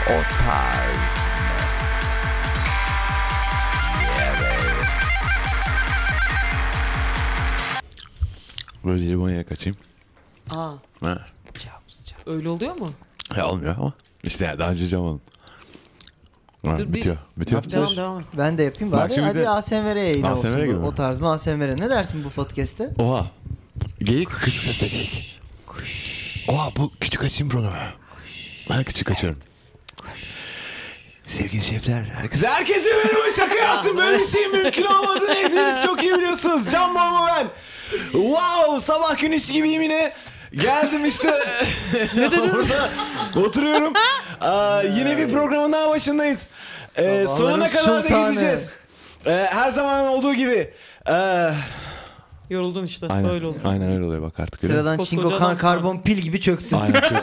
O tarz. Böyle limon kaçayım. Aa. Ha. Öyle oluyor mu? Ya olmuyor ama. İşte ya daha önce cam alın. Ha, Dur, bitiyor. Bitiyor. Devam. Ben de yapayım Bak bari. şimdi Hadi de- ASMR yayını ASMR olsun. gibi Bu, mi? o tarz mı ASMR? Ne dersin bu podcast'te? Oha. Geyik küçük sesle geyik. Oha bu küçük açayım programı. Ben küçük açıyorum. Sevgili şefler, herkese merhaba, şaka yaptım. Böyle bir şey mümkün olmadığını hepiniz çok iyi biliyorsunuz. Can Mama ben. Wow, sabah güneşi gibiyim yine. Geldim işte. Ne dedin? Oturuyorum. Yine bir programın daha başındayız. Sonuna kadar da gideceğiz. Her zaman olduğu gibi. Yoruldun işte. Aynen, Öyle oldu. aynen öyle oluyor bak artık. Sıradan Koskoca çinko adamsın karbon pil gibi çöktü. Aynen çok.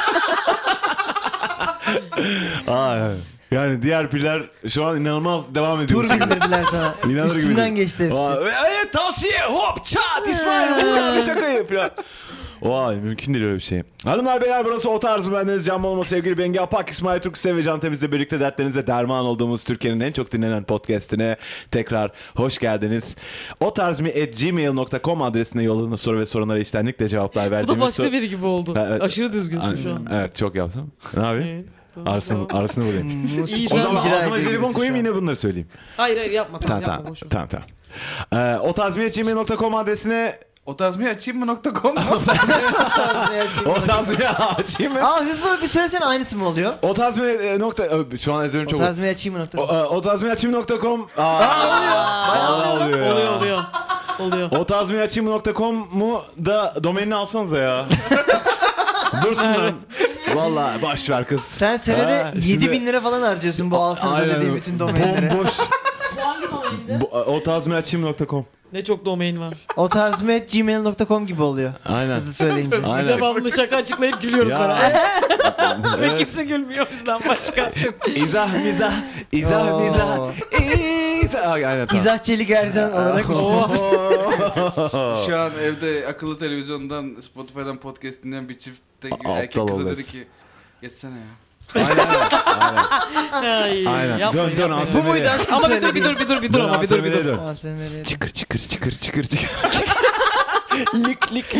Evet. Yani diğer piller şu an inanılmaz devam ediyor. Tur bindirdiler sana. İnanır gibi Üstünden değil. geçti hepsi. Evet tavsiye hop çat İsmail buradan bir şakayı falan. Vay mümkün değil öyle bir şey. Hanımlar beyler burası O Tarz mı? Bendeniz Can Malma, sevgili Bengi Apak, İsmail Türksev ve Can Temiz'le birlikte dertlerinize derman olduğumuz Türkiye'nin en çok dinlenen podcastine tekrar hoş geldiniz. otarzmi@gmail.com adresine yolladığınız soru ve sorunlara içtenlikle cevaplar Bu da verdiğimiz başka biri gibi oldu. Evet. Aşırı düzgünsün şu an. Evet çok yapsam. Ne yapayım? Evet, tamam, Arasını bulayım. İyi, O sen zaman icra ağzıma ediyorsun jelibon şu koyayım an. yine bunları söyleyeyim. Hayır yapma. Tamam. Tamam. Otarzmi@gmail.com adresine Otarzmi açayım mı.com Otarzmi açayım mı? Aa hızlı bir söylesene aynısı mı oluyor? Otarzmi nokta şu an ezberim çok Otarzmi açayım mı? otarzmiaçim.com Oluyor. otarzmiaçim.com'u da domainini alsanıza ya. Dursun lan. Valla boş ver kız. Sen senede 7.000 lira falan harcıyorsun bu alsanıza Aynen. dediğim bütün domainlere. Bomboş. Bu hangi domaindi? otarzmiaçim.com. Ne çok domain var. Otarzmi@gmail.com gibi oluyor. Aynen. Hızlı söyleyince. Aynen. Devamlı şaka açıklayıp gülüyoruz Ya. böyle. Ve Evet. kimse gülmüyor o yüzden başka. İzah. Aynen tamam. İzah Çelik Ercan olarak. Şu an evde akıllı televizyondan Spotify'dan podcast dinleyen bir çiftte Aptal erkek kıza oluyorsun. dedi ki geçsene ya. Ay, Aynen. yapmayın, Dön yapmayın. ASMR'ye. Bu muydu aşkım Ama söylediğin? bir dur ama bir dur. ASMR'ye dön. ASMR. Çıkır. Lik.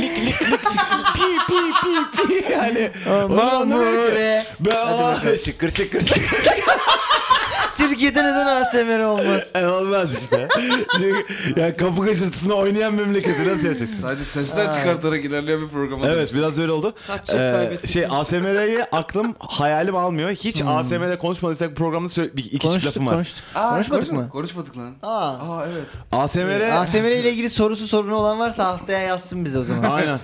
Pi. Yani. Mamure. Şıkır. Türkiye'de neden ASMR olmaz? Olmaz işte. Yani kapı kaçırtısında oynayan memleketi nasıl yapacaksın? Sadece sesler çıkartarak ilerleyen bir program. Evet biraz öyle oldu. Kaç şef kaybettik. ASMR'yi hayalim almıyor. Hiç ASMR'de konuşmadıysak bu programda iki çift lafım var. Konuşmadık mı? Konuşmadık lan. Aa. Evet. ASMR ile ilgili sorunu olan varsa haftaya yazsın bize o zaman. Aynen.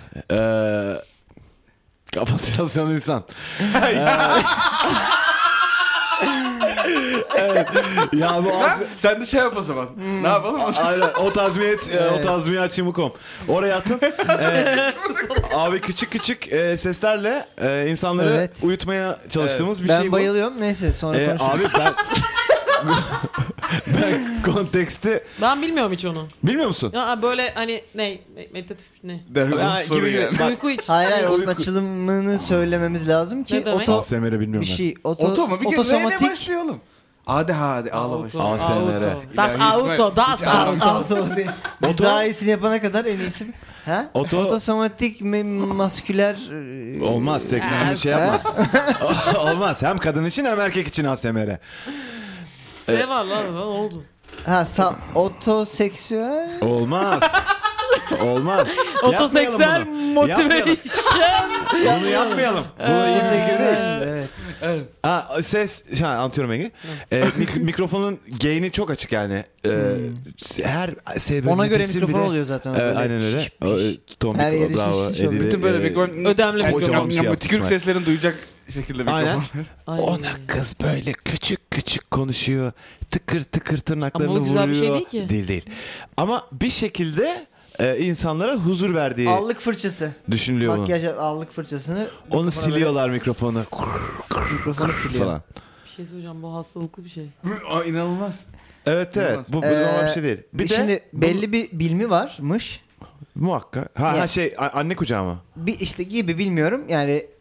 Kapasitesyon insan. Evet. Ya bu Sen de şey yap o zaman. Ne yapalım o zaman? aynen otarzmiaçim.com. Oraya atın. Abi küçük seslerle insanları Evet. uyutmaya çalıştığımız bir Ben şey bu. bayılıyorum. Neyse sonra konuşuruz. Abi ben konteksti Ben bilmiyorum hiç onu. bilmiyor musun? Ya böyle hani meditatif ne? Derhal soru gibi. yani. Bak- Uyku hiç. Hayır onun Uyku- açılımını söylememiz lazım ki Ne demek? ASMR'i bilmiyorum bir ben. şey Oto mu? Bir kere neyle otosomatik başlayalım? Hadi ağla başla. ASMR. Das İlahi Auto, das İsmail. Auto. Biz Oto- daha iyisini yapana kadar en iyisi. Ha? Otosomatik masküler Olmaz seksizm bir şey yapma. Olmaz hem kadın için hem erkek için ASMR. S var lan ne oldu? otoseksüel Olmaz. Olmaz. Otoseksüel Yapmayalım motivation. bunu. Bunu yapmayalım. Bu iyi fikir değil. evet. Ses anlatıyorum Ege. Mikrofonun gain'i çok açık yani. Her Ona göre nefesin mikrofon bile- oluyor zaten. Evet, Böyle aynen öyle. şiş, piş. Tom Her yeri bravo. şiş oluyor. Edili, Bütün böyle mikrofon... Ödemli Kocaman mikrofon. bir şey yaptı Tükürük İsmail. seslerini duyacak şekilde mikrofon. Aynen. Ay. Ona kız böyle küçük konuşuyor. Tıkır tırnaklarını Ama o güzel bir vuruyor. şey değil ki. Değil. Ama bir şekilde insanlara huzur verdiği Allık fırçası. düşünülüyor bunun. Makyaj allık fırçasını. Onu mikrofona siliyorlar mikrofonu. Mikrofonu siliyor. Falan. Bir şey söyleyeceğim bu hastalıklı bir şey. Aa, inanılmaz. Evet. Bu normal bir şey değil. Bir Şimdi de belli bir bilmi varmış. muhakkak. Ya. Anne kucağı mı? Bir işte gibi bilmiyorum. Yani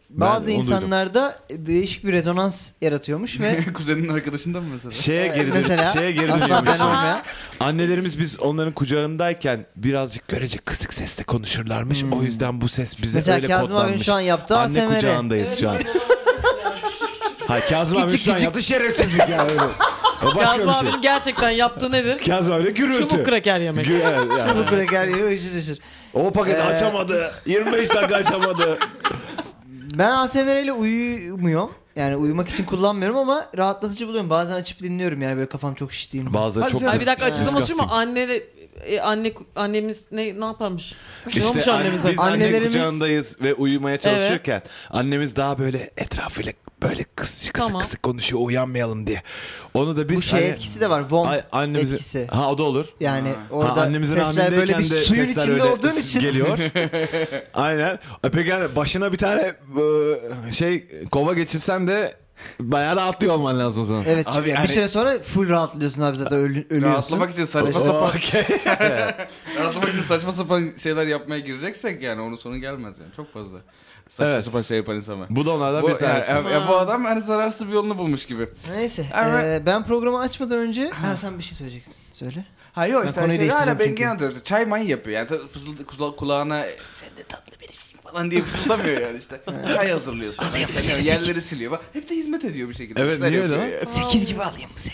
bazı onu duydum. insanlarda değişik bir rezonans yaratıyormuş ve Kuzeninin arkadaşından mı mesela? mesela şeye geri asla ben dönüyormuş. olmayan. Annelerimiz biz onların kucağındayken birazcık görece kısık sesle konuşurlarmış. O yüzden bu ses bize Mesela öyle Kazım abinin kodlanmış. şu an yaptığı Anne ASMR. kucağındayız şu an. Hayır, Kazım abi Küçük şu an küçük. yaptı şerefsizlik ya. Öyle. O başka Kazım bir şey. abinin gerçekten yaptığı nedir? Kazım abiyle gürültü. Çubuk kraker yemek. Evet, yani. Bu kraker yiyor ışır ışır. O paketi açamadı. 25 dakika açamadı. Ben ASMR ile uyumuyorum. Yani uyumak için kullanmıyorum ama rahatlatıcı buluyorum. Bazen açıp dinliyorum yani böyle kafam çok şiştiğinde. Bazıları çok Ay bir dakika disgusting. açıklaması şu mu? Annemiz ne yaparmış? Ne İşte olmuş annemize? biz anne Annelerimiz- kucağındayız ve uyumaya çalışırken annemiz daha böyle etrafıyla böyle kısık Tamam. kısık konuşuyor uyanmayalım diye. Onu da biz Bu şey hani- etkisi de var. Vom annemizin etkisi. Ha o da olur. Yani Ha, orada annemizin sesler böyle bir hamileyken de suyun sesler içinde öyle olduğun için. geliyor. Aynen. Peki yani başına bir tane kova geçirsen de bayağı rahatlıyor olman lazım o zaman. Evet Abi çünkü yani- bir süre sonra full rahatlıyorsun abi zaten ölüyorsun. Rahatlamak için saçma Oo, sapan okey. rahatlamak için saçma sapan şeyler yapmaya gireceksek yani onun sonu gelmez yani çok fazla. Saçma Evet. sapan şey yapan insan var. Bu da onlardan Bu, bir tanesi. bu adam hani zararsız bir yolunu bulmuş gibi. Neyse. Evet. Ben programı açmadan önce sen bir şey söyleyeceksin. Söyle. Ha yok Ben işte konuyu şey hala değiştireceğim ben çünkü. genelde çay may yapıyor yani kulağına sen de tatlı birisin falan diye fısıldamıyor yani işte. Çay hazırlıyorsun. Yani yerleri siliyor falan. Hep de hizmet ediyor bir şekilde. Evet, Sizler niye yapıyor öyle yani. 8 gibi alayım mı seni?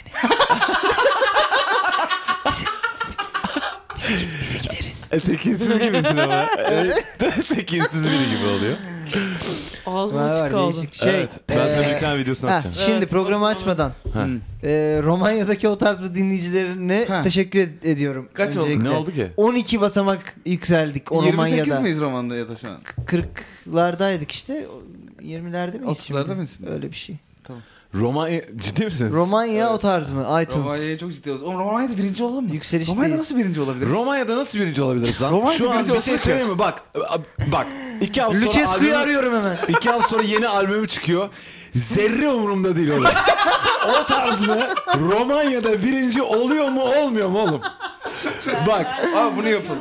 bize gideriz. Tekinsiz gibisin ama. Evet. Tekinsiz biri gibi oluyor. Ağzım Var açık kaldı. değişik şey. Evet. Ben sana bir tane videosunu atacağım. Şimdi Evet, programı evet, açmadan Ha. Romanya'daki o tarz bu dinleyicilerine Ha. teşekkür ediyorum. Kaç oldu? öncelikle. Ne oldu ki? 12 basamak yükseldik o 28 Romanya'da. miyiz romanda ya da şu an? 40'lardaydık işte. 20'lerde miyiz 30'larda şimdi? mısın? Öyle bir şey. Romanya ciddi misiniz? Romanya o tarz mı? iTunes. Romanya'yı çok ciddi alıyoruz. Oğlum Romanya'da birinci olalım mı? Yükselişteyiz. Romanya'da nasıl birinci olabiliriz? Romanya'da nasıl birinci olabiliriz lan? Romanya'da Şu an birinci bir şey olsak söyleyeyim mi? Bak 2 hafta sonra Lucescu'yu arıyorum hemen. 2 hafta sonra yeni albümü çıkıyor. Zerre umurumda değil oğlum. O tarz mı? Romanya'da birinci oluyor mu olmuyor mu oğlum? Bak. Abi bunu yapalım.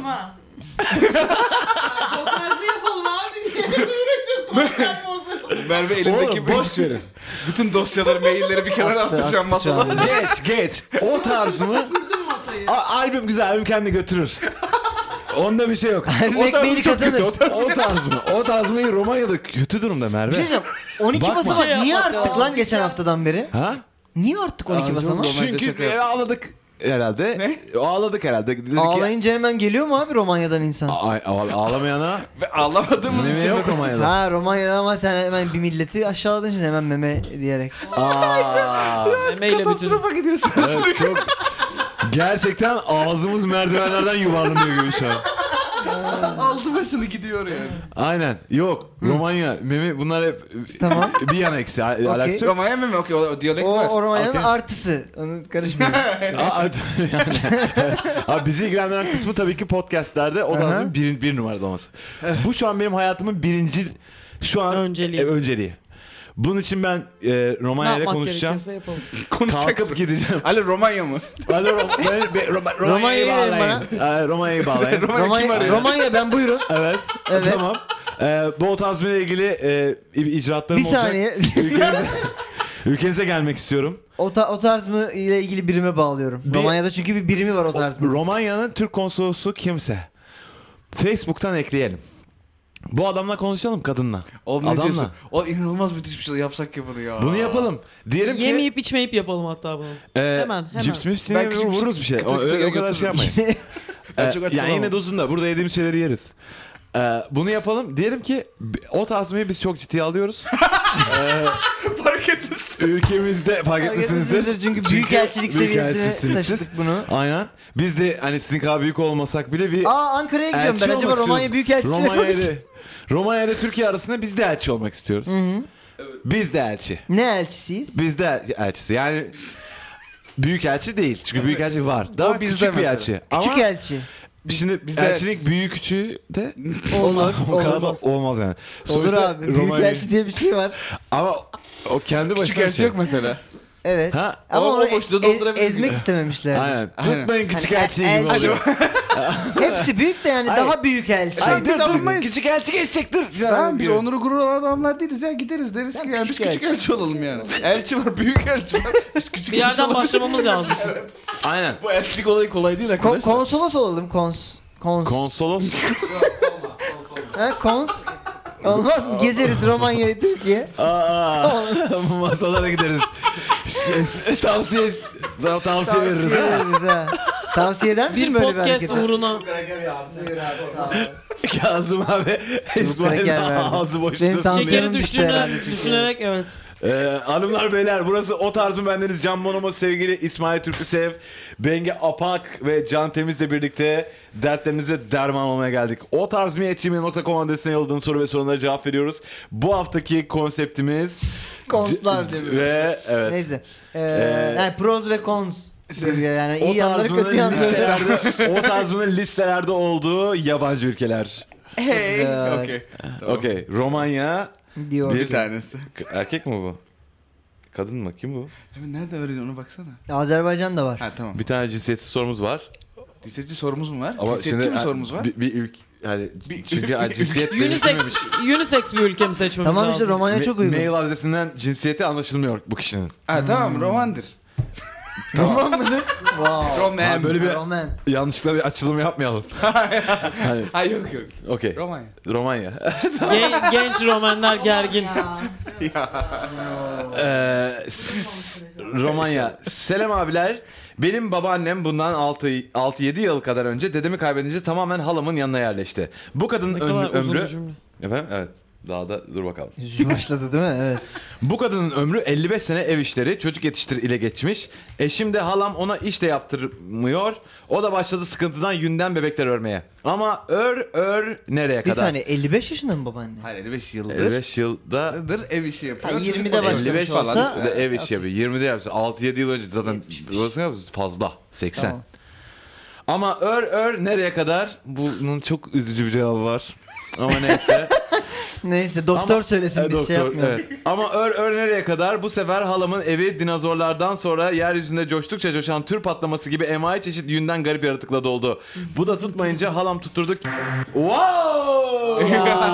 Çok fazla yapalım abi. Niye uğraşıyoruz? Konser konser. Merve elindeki Oğlum boş verin. bütün dosyaları, mailleri bir kenara attı şu an Attı şu masada. an. Geç. O tarz mı? Kurdum masayı. Albüm güzel, albüm kendi götürür. Onda bir şey yok. Albüm ekmeğini kazanır. O tarz mı? O tarz mı? Romanya'da kötü durumda Bir Merve. şey diyeceğim. 12 Bakma. basamak Şey niye yapmak arttık lazım. lan geçen haftadan beri? Ha? Niye arttık 12 Aa, basamak? çok Romanya'da şaka Çünkü ağladık herhalde. Ne? Ağladık herhalde. Dedik ki, Ağlayınca hemen geliyor mu abi Romanya'dan insan? ağlamayana Ve ağlamadığımız meme için yok Romanya'da. Ha Romanya'da ama sen hemen bir milleti aşağıladın şimdi hemen meme diyerek. Memeyle bir katastrofa gidiyorsunuz. Evet, çok gerçekten ağzımız merdivenlerden yuvarlanıyor gibi şu an. Aldı başını gidiyor yani. Aynen. Yok. Romanya, meme bunlar hep Tamam. bir yan eksi. Alakası yok. Romanya mı? Okey o diyalekt var. O Romanya'nın Okey. artısı. Onu karışmıyor. Abi bizi ilgilendiren kısmı tabii ki podcastlerde o Aha. da bir numarada olması. Bu şu an benim hayatımın birinci şu an Önceliği. önceliği. Bunun için ben Ne Romanya ile yapmak konuşacağım. gerekiyorsa yapalım. Konuşacak. Kalkıp gideceğim. Ali Romanya mı? Alo Romanya'yı Romanya'yı verin bağlayın. Romanya'yı bağlayın. Romanya kim arıyor? Romanya ben buyurun. Evet. Evet. Tamam. Bu otazm ile ilgili icraatlarım Bir olacak. saniye. Ülkenize gelmek istiyorum. O tarz mı ile ilgili birime bağlıyorum. Romanya'da çünkü bir birimi var o tarz mı. Romanya'nın Türk konsolosu kimse. Facebook'tan ekleyelim. Bu adamla konuşalım kadınla. Oğlum ne Adamla. diyorsun? O inanılmaz müthiş bir şey yapsak ya bunu ya. Bunu yapalım. Diyelim ki Yemeyip içmeyip yapalım hatta bunu. Hemen. cips mips Ben küçük vururuz bir şey. kıtır kıtır O kadar şey götürürüm. yapmayın. Ben çok aç Yani kalamam. yine dozunda. Burada yediğimiz şeyleri yeriz. Bunu yapalım. Diyelim ki o tazmayı biz çok ciddiye alıyoruz. Fark etmişsin. Ülkemizde fark etmişsinizdir. Çünkü büyükelçilik seviyesine büyükelçisiniz siz. taşıdık bunu. Aynen. Biz de hani sizin kadar büyük olmasak bile bir Ankara'ya gidiyorum ben. elçi Acaba olmak Romanya istiyoruz. büyükelçisi Romanya ile Türkiye arasında biz de elçi olmak istiyoruz. Biz de elçi. Ne elçisiyiz? Biz de elçisi. Yani büyük elçi değil. Çünkü büyük elçi var. Daha O bizde küçük bir mesela. elçi. Küçük Ama elçi. şimdi Bizde elçilik elçisi. büyük küçüğü de Olmaz. o kadar da Olmaz. olmaz yani. Olur Sonuçta abi. Romanya- Büyükelçi diye bir şey var. Ama o kendi başına Küçük bir elçi şey. yok mesela. Evet. Ha? Ama O onu boşluğu doldurabiliriz ezmek gibi. istememişler. Aynen. Aynen. Tutmayın küçük Hani elçi gibi elçi- oluyor. Hepsi büyük de yani Ay. daha büyük elçi. Ay, biz dur, alınmayız. küçük elçi geçecek dur. Tamam biz onuru gurur olan adamlar değiliz ya, gideriz deriz ki yani biz küçük elçi olalım yani. Elçi var, büyük elçi var. Biz küçük Bir yerden başlamamız lazım. Aynen. Bu elçilik olayı kolay değil arkadaşlar. Konsolos olalım Konsolos. Ha, Olmaz mı? Gezeriz Romanya'yı, Türkiye. Bu masalara gideriz. Tavsiye veririz ha. veririz ha. Tavsiye eder misin Bir böyle bir podcast hareketi? uğruna. Buyur abi, sağ ol. Kazım abi İsmail'in kraker verdi. ağzı boş Benim dursun. tansiyonum Şekeri düştü herhalde çünkü. düşünerek evet. Hanımlar beyler burası O Tarz mı Bendeniz. Can Bonomo, sevgili İsmail Türküsev, Bengi Apak ve Can Temiz'le birlikte dertlerinize derman olmaya geldik. O Tarz mı @gmail.com adresine yolladığınız soru ve sorunlara cevap veriyoruz. Bu haftaki konseptimiz Konslar diyor. ve evet. Neyse. Yani pros ve cons. Yani O iyi yanları tarzının kötü yanları. listelerde, o tarzının listelerde olduğu yabancı ülkeler. Hey. Güzel. Okey. Okey. Romanya. Diyor. Bir tanesi. Erkek mi bu? Kadın mı? Kim bu? Abi nerede öğreniyorsun onu baksana. Azerbaycan da var. Ha tamam. Bir tane cinsiyetsiz sorumuz var. Cinsiyetçi sorumuz mu var? Ama Cinsiyetçi mi sorumuz var? Bir ülke yani çünkü cinsiyet Unisex bir ülke mi seçmemiz Tamam lazım? işte Romanya çok uygun. Mail adresinden cinsiyeti anlaşılmıyor bu kişinin. Ha tamam romandır. Tamam mıdır? Wow. Roman. Böyle bir Roman. yanlışlıkla bir açılım yapmayalım. Hani, Ha yok yok. okey. Romanya. Romanya. Genç romanlar gergin. Romanya. Selam abiler. Benim babaannem bundan 6-7 yıl kadar önce dedemi kaybedince tamamen halamın yanına yerleşti. Bu kadının Ne kadar uzun ömrü... bir cümle. Efendim? Evet. Daha da dur bakalım. Başladı değil mi? Evet. Bu kadının ömrü 55 sene ev işleri, çocuk yetiştir ile geçmiş. Eşim de halam ona iş de yaptırmıyor. O da başladı sıkıntıdan yünden bebekler örmeye. Ama nereye Bir kadar? saniye 55 yaşında mı babaanne? Hayır 55 yıldır. 55 yılda Ev işi yapıyor. Ha, 20'de Çocuk başlamış 55 olsa- falan da ev işi yapıyor. 20'de yapıyor. 6-7 yıl önce zaten burası ne yapıyor? Fazla. 80. Tamam. Ama nereye kadar? Bunun çok üzücü bir cevabı var. Ama neyse. Neyse doktor söylesin biz şey yapmayalım. Evet. Ama nereye kadar? Bu sefer halamın evi dinozorlardan sonra yeryüzünde coştukça coşan tür patlaması gibi envai çeşit yünden garip yaratıkla doldu. Bu da tutmayınca halam tutturdu. Wow!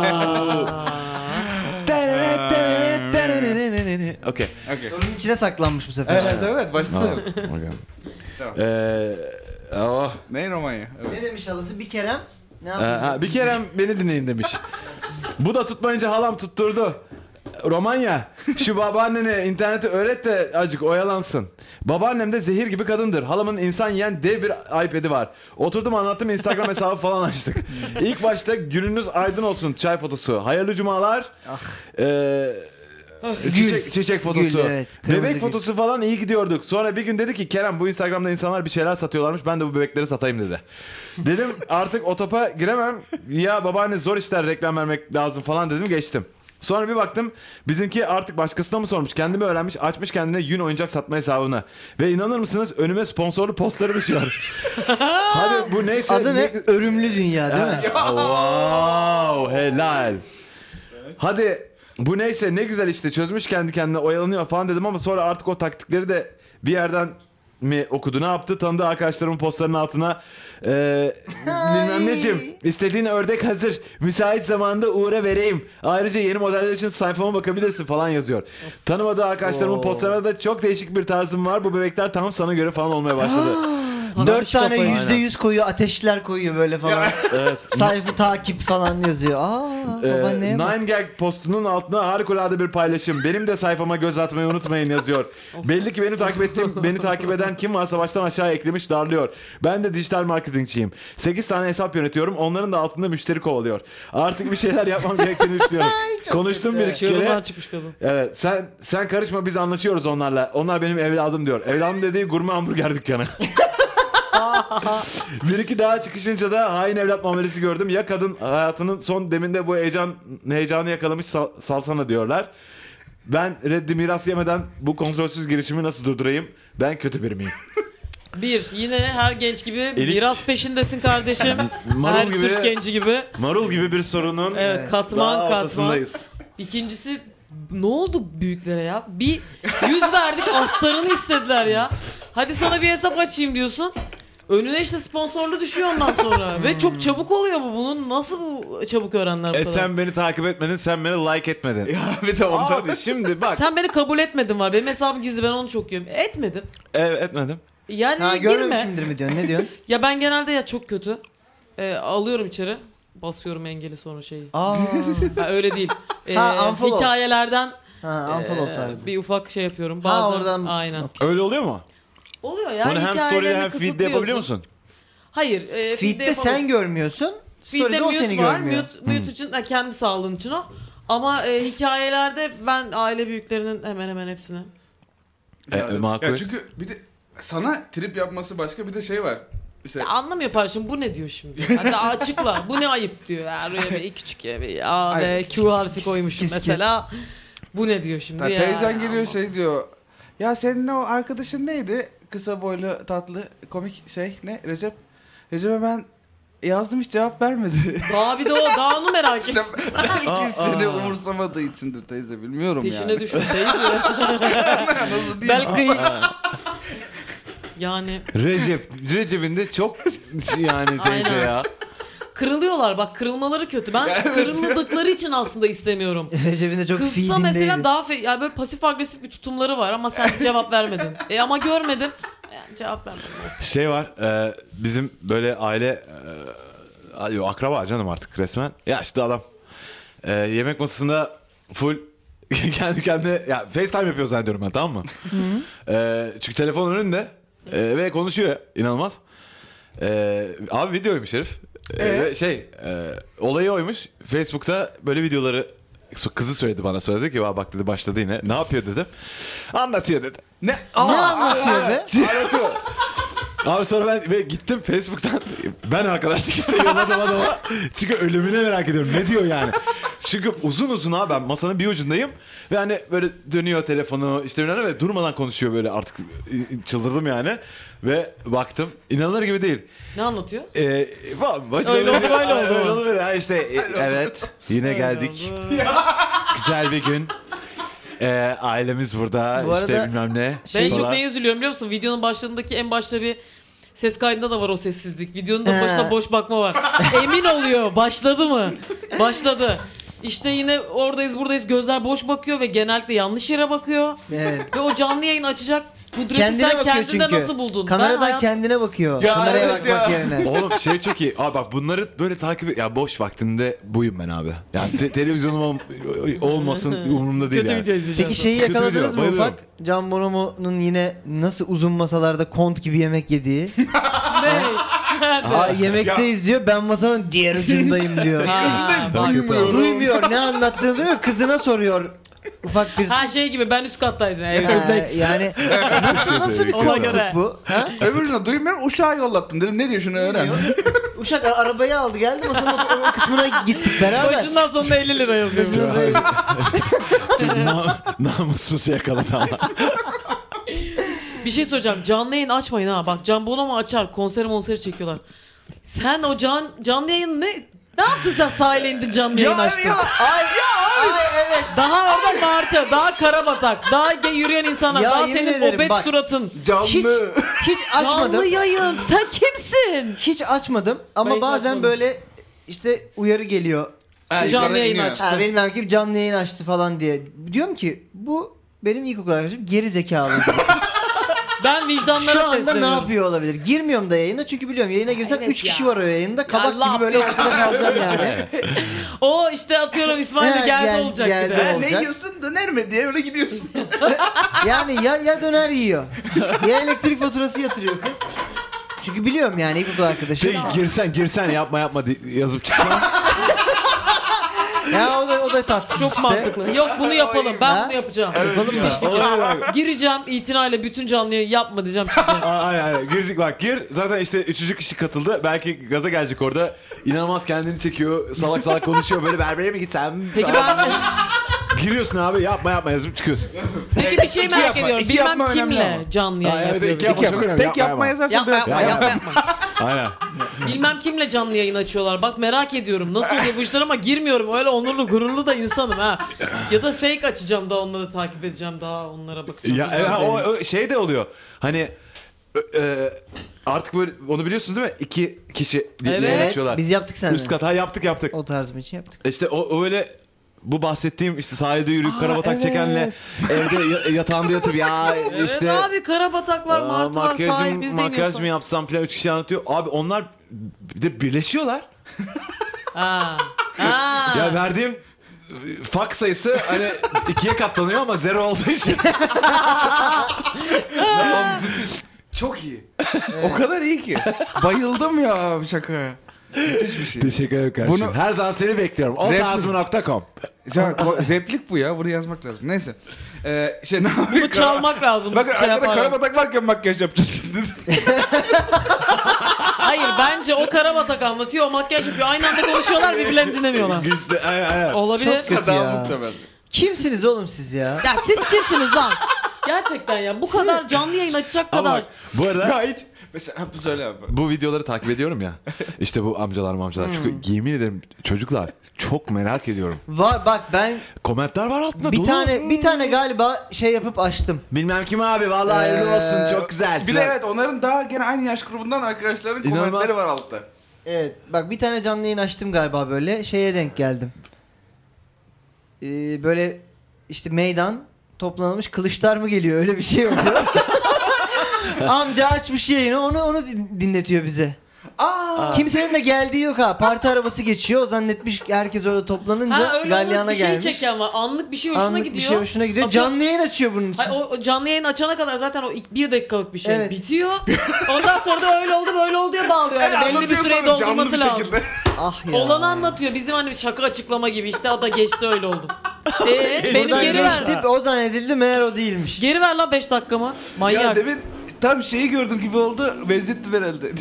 Okey. Okey. Sorunun içine saklanmış bu sefer. Evet başlayalım. Tamam. Oh. Ne Romanya? Evet. Ne demiş halası? Bir kerem ne yapayım? Bir kere beni dinleyin demiş. Bu da tutmayınca halam tutturdu. Romanya, şu babaannene interneti öğret de acık oyalansın. Babaannem de zehir gibi kadındır. Halamın insan yiyen dev bir iPad'i var. Oturdum anlattım, Instagram hesabı falan açtık. İlk başta gününüz aydın olsun çay fotosu. Hayırlı cumalar. Çiçek fotosu. Gül, evet, kırmızı Bebek gül. fotosu falan iyi gidiyorduk. Sonra bir gün dedi ki Kerem bu Instagram'da insanlar bir şeyler satıyorlarmış. Ben de bu bebekleri satayım dedi. Dedim artık o topa giremem. Ya babaanne zor işler reklam vermek lazım falan dedim geçtim. Sonra bir baktım bizimki artık başkasına mı sormuş kendimi öğrenmiş açmış kendine yün oyuncak satma hesabını. Ve inanır mısınız önüme sponsorlu postları düşüyor. Hadi bu neyse. Adı ne? Örümlü Dünya değil mi? Wow helal. Hadi bu neyse ne güzel işte çözmüş kendi kendine oyalanıyor falan dedim ama sonra artık o taktikleri de bir yerden mi okudu ne yaptı tanıdığı arkadaşlarımın postlarının altına bilmem necim istediğin ördek hazır müsait zamanda uğra vereyim ayrıca yeni modeller için sayfama bakabilirsin falan yazıyor. Tanımadığı arkadaşlarımın postlarına da çok değişik bir tarzım var bu bebekler tam sana göre falan olmaya başladı. 4 tane kafayı. %100 koyuyor, ateşler koyuyor böyle falan. Evet. Sayfa takip falan yazıyor. Babaanneye bak. Nine Gag postunun altına harikulade bir paylaşım. Benim de sayfama göz atmayı unutmayın yazıyor. Belli ki beni takip eden kim varsa baştan aşağı eklemiş darlıyor. Ben de dijital marketingçiyim. 8 tane hesap yönetiyorum. Onların da altında müşteri kovalıyor. Artık bir şeyler yapmam gerektiğini düşünüyorum. Konuştum bir iki Çığırından kere. çıkmış kadın. Evet sen karışma biz anlaşıyoruz onlarla. Onlar benim evladım diyor. Evladım dediği gurme hamburger dükkanı. Bir iki daha çıkışınca da hain evlat muamelesi gördüm. Ya kadın hayatının son deminde bu heyecanı yakalamış salsana diyorlar. Ben reddi miras yemeden bu kontrolsüz girişimi nasıl durdurayım? Ben kötü biri miyim? Yine her genç gibi Elik- miras peşindesin kardeşim. Marul Her gibi- Türk genci gibi. Marul gibi bir sorunun Evet, katman daha katman. ortasındayız. İkincisi ne oldu büyüklere ya? Bir 100 verdik astarını istediler ya. Hadi sana bir hesap açayım diyorsun. Önüne işte sponsorlu düşüyor ondan sonra. Ve çok çabuk oluyor bu. Bunun nasıl bu çabuk öğrenler bu kadar? Sen beni takip etmedin, sen beni like etmedin. Ya bir de ondan. Abi şimdi bak. Sen beni kabul etmedin var. Benim hesabım gizli, ben onu çok yiyorum. Etmedin. Evet, etmedim. Yani Ha girme. görmemişimdir mi diyorsun? Ne diyorsun? Ya ben genelde ya çok kötü. Alıyorum içeri. Basıyorum engeli sonra şeyi. Aa. Ha, öyle değil. Unfollow. Hikayelerden Ha unfollow tarzı. bir ufak şey yapıyorum. Bazen oradan- aynen. Öyle oluyor mu? Oluyor ya. Onu hem story'de hikayelerini hem feed'de kısıtlıyorsun. yapabiliyor musun? Hayır. Feed'de sen görmüyorsun. Feed'de Story'de o seni mute var. görmüyor. Mute için kendi sağlığın için o. Ama hikayelerde ben aile büyüklerinin hemen hemen hepsini. Makul. Ya çünkü bir de sana trip yapması başka, bir de şey var. İşte Ya anlamıyor parçam, bu ne diyor şimdi? Hadi açıkla. Bu ne ayıp diyor. Ya oraya bir küçük bir A ve Q harfi koymuşum Küskü. mesela. Bu ne diyor şimdi ya? teyzen geliyor şey diyor. Ya senin o arkadaşın neydi? Kısa boylu, tatlı, komik şey ne? Recep. Recep'e ben yazdım, hiç cevap vermedi. Daha bir de o, daha onu merak ettim. Belki seni umursamadığı içindir teyze, bilmiyorum Peşine yani. düşün teyze. Nasıl diyeyim? Belki yani Recep'in de çok yani teyze Aynen. ya. kırılıyorlar, bak kırılmaları kötü. Ben kırıldıkları için aslında istemiyorum. Recep'in de çok Kızsa feedindeydi. mesela daha yani böyle pasif agresif bir tutumları var ama sen cevap vermedin. Ama görmedim. Yani cevap vermedim. Şey var, bizim böyle aile akraba canım artık resmen. Yaşlı adam. Yemek masasında full kendi kendine ya FaceTime yapıyor zannediyorum ben, tamam mı? Çünkü telefon önünde ve konuşuyor inanılmaz. Abi videoymuş herif. Ve olayı oymuş. Facebook'ta böyle videoları kızı söyledi bana, söyledi ki bak dedi başladı yine. Ne yapıyor dedim. Anlatıyor dedi. Ne anlatıyor be? Anlatıyor. Abi sonra ben gittim Facebook'tan, ben arkadaşlık istedim adama. Çünkü ölümüne merak ediyorum. Ne diyor yani? Çünkü uzun abi, ben masanın bir ucundayım ve hani böyle dönüyor telefonu işte bilmem ne ve durmadan konuşuyor böyle, artık çıldırdım yani. Ve baktım, inanılır gibi değil. Ne anlatıyor? Öyle oldu, böyle oldu. Öyle oldu böyle. Ha işte evet, yine geldik. Güzel bir gün. Ailemiz burada Bu işte arada- bilmem ne. Ben en çok falan. neye üzülüyorum biliyor musun? Videonun başlarındaki en başta bir ses kaydında da var o sessizlik. Videonun da başında boş bakma var. Emin oluyor. Başladı mı? Başladı. İşte yine oradayız buradayız, gözler boş bakıyor ve genellikle yanlış yere bakıyor. Evet. Ve o canlı yayın açacak kudreti Kendine sen bakıyor kendinde çünkü. nasıl buldun? Kameradan kendine bakıyor. Ya Kameraya evet bakmak ya. yerine. Oğlum şey çok iyi. Abi bak bunları böyle takip ya boş vaktinde buyum ben abi. Yani televizyonum olmasın umurumda değil Kötü yani. video izleyeceğim. Peki şeyi Kötü yakaladınız video, mı bayılıyorum. ufak? Can Bonomo'nun yine nasıl uzun masalarda kont gibi yemek yediği. Ne? Nerede? Yemekteyiz diyor, ben masanın diğer ucundayım diyor. Bak. Duymuyor, ne anlattığını duymuyor, kızına soruyor. Ufak bir... Ha şey gibi, ben üst kattaydım. Evet. Yani nasıl bir Ona korkuluk göre. bu? Ha? Öbürüne duymuyorum, uşağı yollattım dedim, ne diyor şunu öğren. Uşak arabayı aldı geldi, masanın o kısmına gittik beraber. Başından sonuna 50 lira yazıyor. Çok namussuz yakaladı ama. Bir şey söyleyeceğim. Canlı yayın açmayın ha. Bak Can Bonomo açar. Konseri çekiyorlar. Sen o canlı yayın ne yaptın sen, sahile indin canlı yayın açtın. Ay evet. Daha orada Martı, daha Karabatak, daha yürüyen insanlar, Ya daha yemin senin ederim, obet bak. suratın. Canlı. Hiç açmadım. Canlı yayın. Sen kimsin? Hiç açmadım ama Ben hiç bazen açmadım. böyle işte uyarı geliyor. Canlı yayın açtı. Ha, bilmem kim canlı yayın açtı falan diye. Diyorum ki bu benim ilkokul arkadaşım geri zekalı. Ben vicdanlara Şu anda ne sesleniyorum. yapıyor olabilir? Girmiyorum da yayına çünkü biliyorum yayına girsem Evet 3 kişi ya. var o yayında. Kabak Allah gibi böyle ya. ortada kalacağım yani. O işte atıyorum İsmail de He, geldi olacak geldi bir de. olacak. Ne yiyorsun, döner mi diye öyle gidiyorsun. Yani ya döner yiyor. Ya elektrik faturası yatırıyor kız. Çünkü biliyorum yani ilkokul arkadaşım. Girsen yapma yazıp çıksan. Ya o da tatsız Çok işte. mantıklı. Yok bunu yapalım. Ben Ha? bunu yapacağım. Yapalım mı? Gireceğim itinayla, bütün canlı yayın yapma diyeceğim, çıkacağım. Aynen. Girecek bak, gir. Zaten işte 3. kişi katıldı. Belki gaza gelecek orada. İnanılmaz kendini çekiyor. Salak konuşuyor. Böyle berbere mi gitsem? Peki ben Giriyorsun abi, yapma yazıp çıkıyorsun. peki bir şey merak yapma, ediyorum. iki Bilmem yapma önemli kimle ama. canlı yayın Evet, yapıyor. iki yapma. bir de. Çok önemli. Tek Yapma, yapma yazarsan Yapma dönsün. yapma. Aynen. Bilmem kimle canlı yayın açıyorlar. Bak merak ediyorum. Nasıl oluyor bu işler ama girmiyorum. Öyle onurlu gururlu da insanım ha. Ya da fake açacağım da onları takip edeceğim, daha onlara bakacağım. Ya evet, o şey de oluyor. Hani Artık böyle onu biliyorsunuz değil mi? 2 kişi Evet. geçiyorlar. Biz yaptık seninle. Üst kat. Ha yaptık. O tarz bir şey yaptık. İşte o öyle bu bahsettiğim işte sahilde yürüyüp karabatak evet. çekenle evde yatağında yatıp ya işte Evet abi, karabatak var, martı var, sahil, biz de makyaj iniyoruz. mı yapsam falan 3 kişi anlatıyor. Abi onlar bir de birleşiyorlar. Ha. Ya verdiğim fak sayısı hani 2'ye katlanıyor ama 0 olduğu için. Çok iyi. O kadar iyi ki. Bayıldım ya abi şakaya. Müthiş bir şey. Teşekkür ederim kardeşim. Bunu- Her zaman seni bekliyorum. Otazmı.com. Ya, replik bu ya. Bunu yazmak lazım. Neyse. Ne yapayım? Bunu çalmak lazım. Bakın Şey arkada yaparak. karabatak varken makyaj yapacağız şimdi. Hayır, bence o karabatak anlatıyor, o makyaj yapıyor. Aynı anda konuşuyorlar, birbirlerini dinlemiyorlar. İşte aynen. Olabilir. Çok kötü Daha ya. muhtemel. Kimsiniz oğlum siz ya? Ya siz kimsiniz lan? Gerçekten ya, bu kadar canlı yayın açacak Ama kadar. bak, bu arada Ya hiç. Mesela söyle abi. bu videoları takip ediyorum ya. İşte bu amcalar. Çünkü yemin ederim çocuklar çok merak ediyorum. Var bak, ben Komentler var altında bir dolu. tane galiba şey yapıp açtım. Bilmem kim abi vallahi hayırlı olsun çok güzel. Bir de falan. evet, onların daha gene aynı yaş grubundan arkadaşların İnanılmaz. komentleri var altta. Evet, bak bir tane canlı yayın açtım galiba, böyle şeye denk geldim. Böyle işte meydan toplanılmış, kılıçlar mı geliyor, öyle bir şey oluyor. Amca açmış yayını, onu dinletiyor bize. Kimsenin de geldiği yok ha. Parti arabası geçiyor. O zannetmiş herkes orada toplanınca Ha, öyle galyana olup bir şey gelmiş. çeken var. Anlık bir şey hoşuna Anlık gidiyor. bir şey hoşuna gidiyor. Atıyor. Canlı yayın açıyor bunun için. Hayır, o canlı yayın açana kadar zaten o 1 dakikalık bir şey Evet. bitiyor. Ondan sonra da öyle oldu böyle oldu diye bağlıyor. Yani belli bir Anlatıyor süreyi sonra canlı doldurması bir lazım. şekilde. Ah ya. Olanı anlatıyor. Bizim hani şaka açıklama gibi, işte o da geçti öyle oldu. Benim Buradan geri ver. geçti, o zannedildi, meğer o değilmiş. Geri ver la 5 dakikamı. Manyak. Ya demin tam şeyi gördüm gibi oldu. Benzettim herhalde.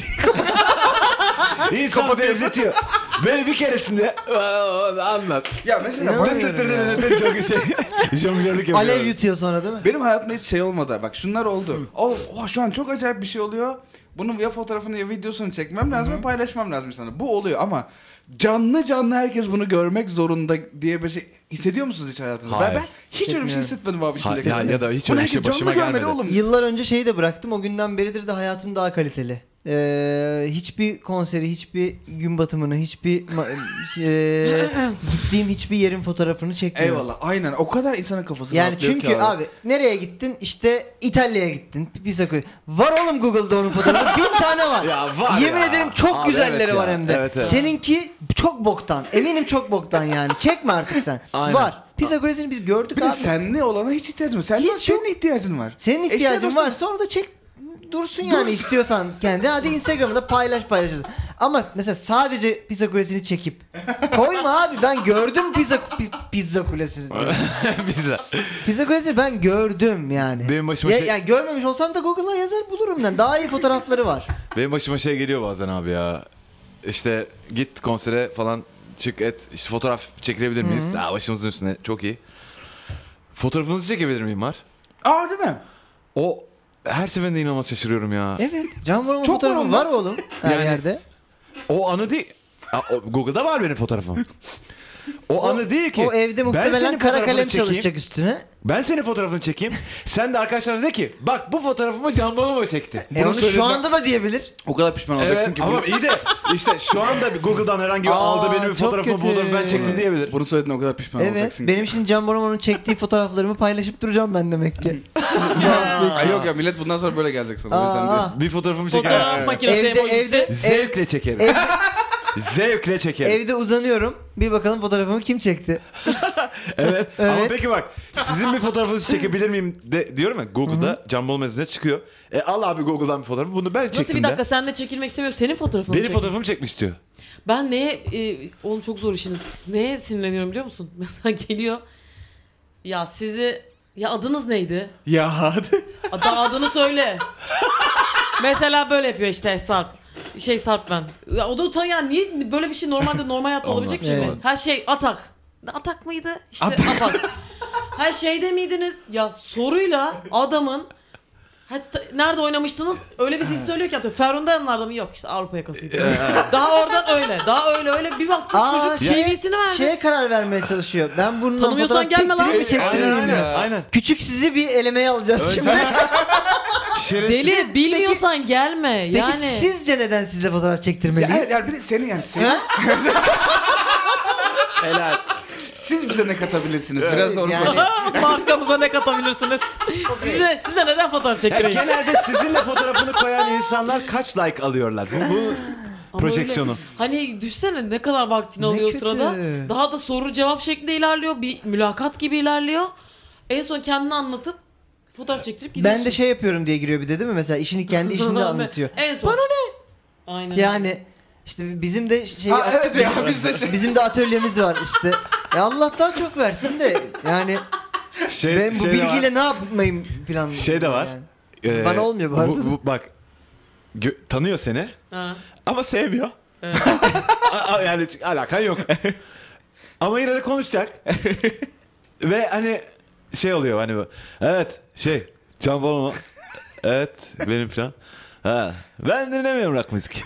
İnsan benzetiyor. Böyle bir keresinde anlat. Ya mesela İnanamıyorum ya. Çok şey. Jonglörlük yapıyor. Alev yutuyor sonra değil mi? benim hayatımda hiç şey olmadı. Bak şunlar oldu. Şu an çok acayip bir şey oluyor. Bunun ya fotoğrafını ya videosunu çekmem lazım ve paylaşmam lazım sana. Bu oluyor ama canlı herkes bunu görmek zorunda diye bir şey hissediyor musunuz hiç hayatınızda? Hayır. Ben hiç öyle bir şey hissetmedim abi. Ha, şimdiye ya, kadar. ya da hiç Bunu öyle bir şey herkes başıma canlı görmeli gelmedi. oğlum. Yıllar önce şeyi de bıraktım. O günden beridir de hayatım daha kaliteli. Hiçbir konseri, hiçbir gün batımını, hiçbir gittiğim hiçbir yerin fotoğrafını çekmiyorum. Eyvallah, aynen. O kadar insanın kafası Yani rahatlıyor çünkü ki abi nereye gittin? İşte İtalya'ya gittin. Pisa Kulesi. Var oğlum Google'da onun fotoğrafı. 1000 tane var. Ya var Yemin ya. ederim çok Abi güzelleri evet var ya. hem de. Evet, evet. Seninki çok boktan. Eminim çok boktan yani. Çekme artık sen. Aynen. Var. Pisa Kulesi'ni biz gördük Bir de abi. senli olana hiç ihtiyacın var. Senin ihtiyacın var. Senin Eşya ihtiyacın dostum. varsa onu da çek dursun yani, istiyorsan kendi. Hadi Instagram'da paylaşırsın. Ama mesela sadece Pisa Kulesi'ni çekip koyma abi, ben gördüm Pisa Kulesi'ni. Pisa Kulesi'ni ben gördüm yani. Benim başıma Yani görmemiş olsam da Google'a yazar bulurum ben. Daha iyi fotoğrafları var. Benim başıma şey geliyor bazen abi ya. İşte git konsere falan çık et. İşte fotoğraf çekilebilir miyiz? Aa, başımızın üstüne çok iyi. Fotoğrafınızı çekebilir miyim var? Aa, değil mi? O her seferinde inanılmaz şaşırıyorum ya. Evet. Can Bonomo Çok fotoğrafı var onda. var oğlum. Her Yani- yerde. O anı değil. Google'da var benim fotoğrafım. O anı değil ki. O evde Ben muhtemelen senin kara fotoğrafını kalem çekeyim. çalışacak üstüne. Ben senin fotoğrafını çekeyim. Sen de arkadaşlarına de ki bak bu fotoğrafımı Can Bonomo çekti. Onu söyledi şu bak- anda da diyebilir. O kadar pişman olacaksın Evet ki. ama iyi de işte şu anda bir Google'dan herhangi bir aldı benim bir çok fotoğrafımı kötü. buldu ben çektim diyebilir. Bunu söylediğinde o kadar pişman Evet. olacaksın ki. Benim şimdi Can Bonomo'nun çektiği fotoğraflarımı paylaşıp duracağım ben demek ki. Ay yok ya, millet bundan sonra böyle gelecek sana. O yüzden Aa. değil. Bir fotoğrafımı çeker. Fotoğraf makinesi Evde- emojisi. evde- Zevkle çekerim. Zevkle çekerim. Evde uzanıyorum. Bir bakalım fotoğrafımı kim çekti? Evet. Ama Evet. peki bak sizin bir fotoğrafınızı çekebilir miyim de diyorum ya Google'da Can Bonomo yazınca çıkıyor. Al abi Google'dan bir fotoğrafı bunu ben Nasıl çektim bir de. dakika, sen de çekilmek istemiyor, senin fotoğrafını Benim çek. fotoğrafımı çekmek istiyor. Ben neye oğlum çok zor işiniz. Neye sinirleniyorum biliyor musun? Mesela geliyor. Ya sizi, ya adınız neydi? Ya Adını söyle. Mesela böyle yapıyor işte Sarp. Sarp ben. Ya o da utanıyor ya, niye böyle bir şey normalde normal hayatta olabilecek bir şey mi? Evet. Her şey Atak. Atak mıydı? İşte Atak. Her şeyde miydiniz? Ya soruyla adamın nerede oynamıştınız? Öyle bir dizi söylüyor ki atıyor. Ferhunde Hanımlar'da mı? Yok işte Avrupa Yakası'ydı. Daha oradan öyle. Daha öyle bir baktım çocuk CV'sini verdi. Şeye karar vermeye çalışıyor. Ben bununla Tanımıyorsan fotoğraf gelme lan. çektireyim mi, çektireyim mi? Aynen. Küçük sizi bir elemeye alacağız şimdi. şerefsiz. Deli bilmiyorsan gelme. Peki Yani sizce neden sizle fotoğraf çektirmeliyim? Ya, yani bir de senin yani senin. Helal. Siz bize ne katabilirsiniz? Biraz da onu Yani- konuşalım. markamıza ne katabilirsiniz? Size neden fotoğraf çektireyim? Genelde sizinle fotoğrafını koyan insanlar kaç like alıyorlar? Bu Ama projeksiyonu. öyle. Hani düşsene ne kadar vaktini Ne alıyor kötü. sırada. Daha da soru cevap şeklinde ilerliyor. Bir mülakat gibi ilerliyor. En son kendini anlatıp fotoğraf çektirip gidiyorsun. Ben de şey yapıyorum diye giriyor bir de değil mi? Mesela işini kendi işini de anlatıyor. En son. Bana ne? Aynen. Yani işte bizim de şey Ha, evet ya biz de şey. bizim de atölyemiz var işte. Allah'tan çok versin de yani ben bu de var. bilgiyle ne yapmayayım planlıyorum. Şey de var. Yani. Bana olmuyor bu arada. Bak tanıyor seni Ha. ama sevmiyor. Evet. Yani alakan yok. Ama yine de konuşacak. Ve hani şey oluyor hani bu. Evet Can Bonomo. Evet benim falan. Ha, ben dinlemiyorum rock müzik.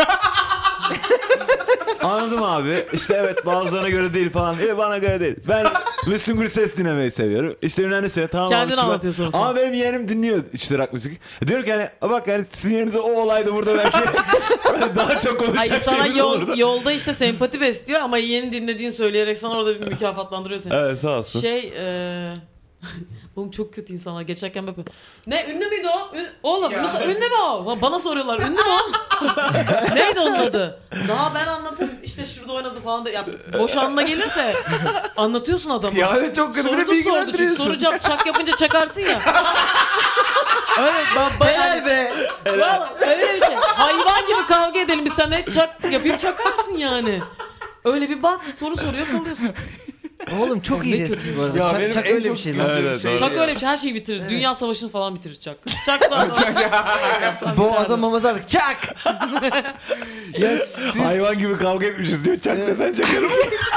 Anladım abi. İşte evet bazılarına göre değil falan. Bana göre değil. Ben Müslüm Gürses dinlemeyi seviyorum. İşte Ünlü seviyor. Tamam Kendin abi, süper. anlatıyor sonrasında. Ama benim yeğenim dinliyor işte rock müzik. Diyorum ki hani bak yani sizin yerinize o olaydı burada belki daha çok Hayır konuşacak sana şeyimiz olurdu. yolda işte sempati besliyor ama yeni dinlediğini söyleyerek sana orada bir mükafatlandırıyor seni. Evet sağ olsun. Oğlum çok kötü insanlar geçerken böyle. Ne ünlü müydü o? Oğlum ünlü mü o? Bana soruyorlar ünlü mü o? Neydi onun adı? Daha ben anlatayım işte şurada oynadı falan da. Ya boş anına gelirse anlatıyorsun adamı. Ya evet, çok kötü bir de Sordu çünkü bilgilendiriyorsun. soru cevap çak yapınca çakarsın ya. Evet Helal be. Vallahi öyle bir şey. Hayvan gibi kavga edelim biz seninle çak yapayım çakarsın yani. Öyle bir bak soru soruyor kalıyorsun. Oğlum çok iyi espri bu arada. Ya Çak, benim çak en öyle çok bir şey güldüğüm lan. Evet, şey doğru. Çak ya. öyle bir şey her şeyi bitirir. Dünya savaşını falan bitirir Çak. Çak sana. Bu adam mamazarlık. Çak. Ya siz Hayvan gibi kavga etmişiz diyor. Çak desen çakarım.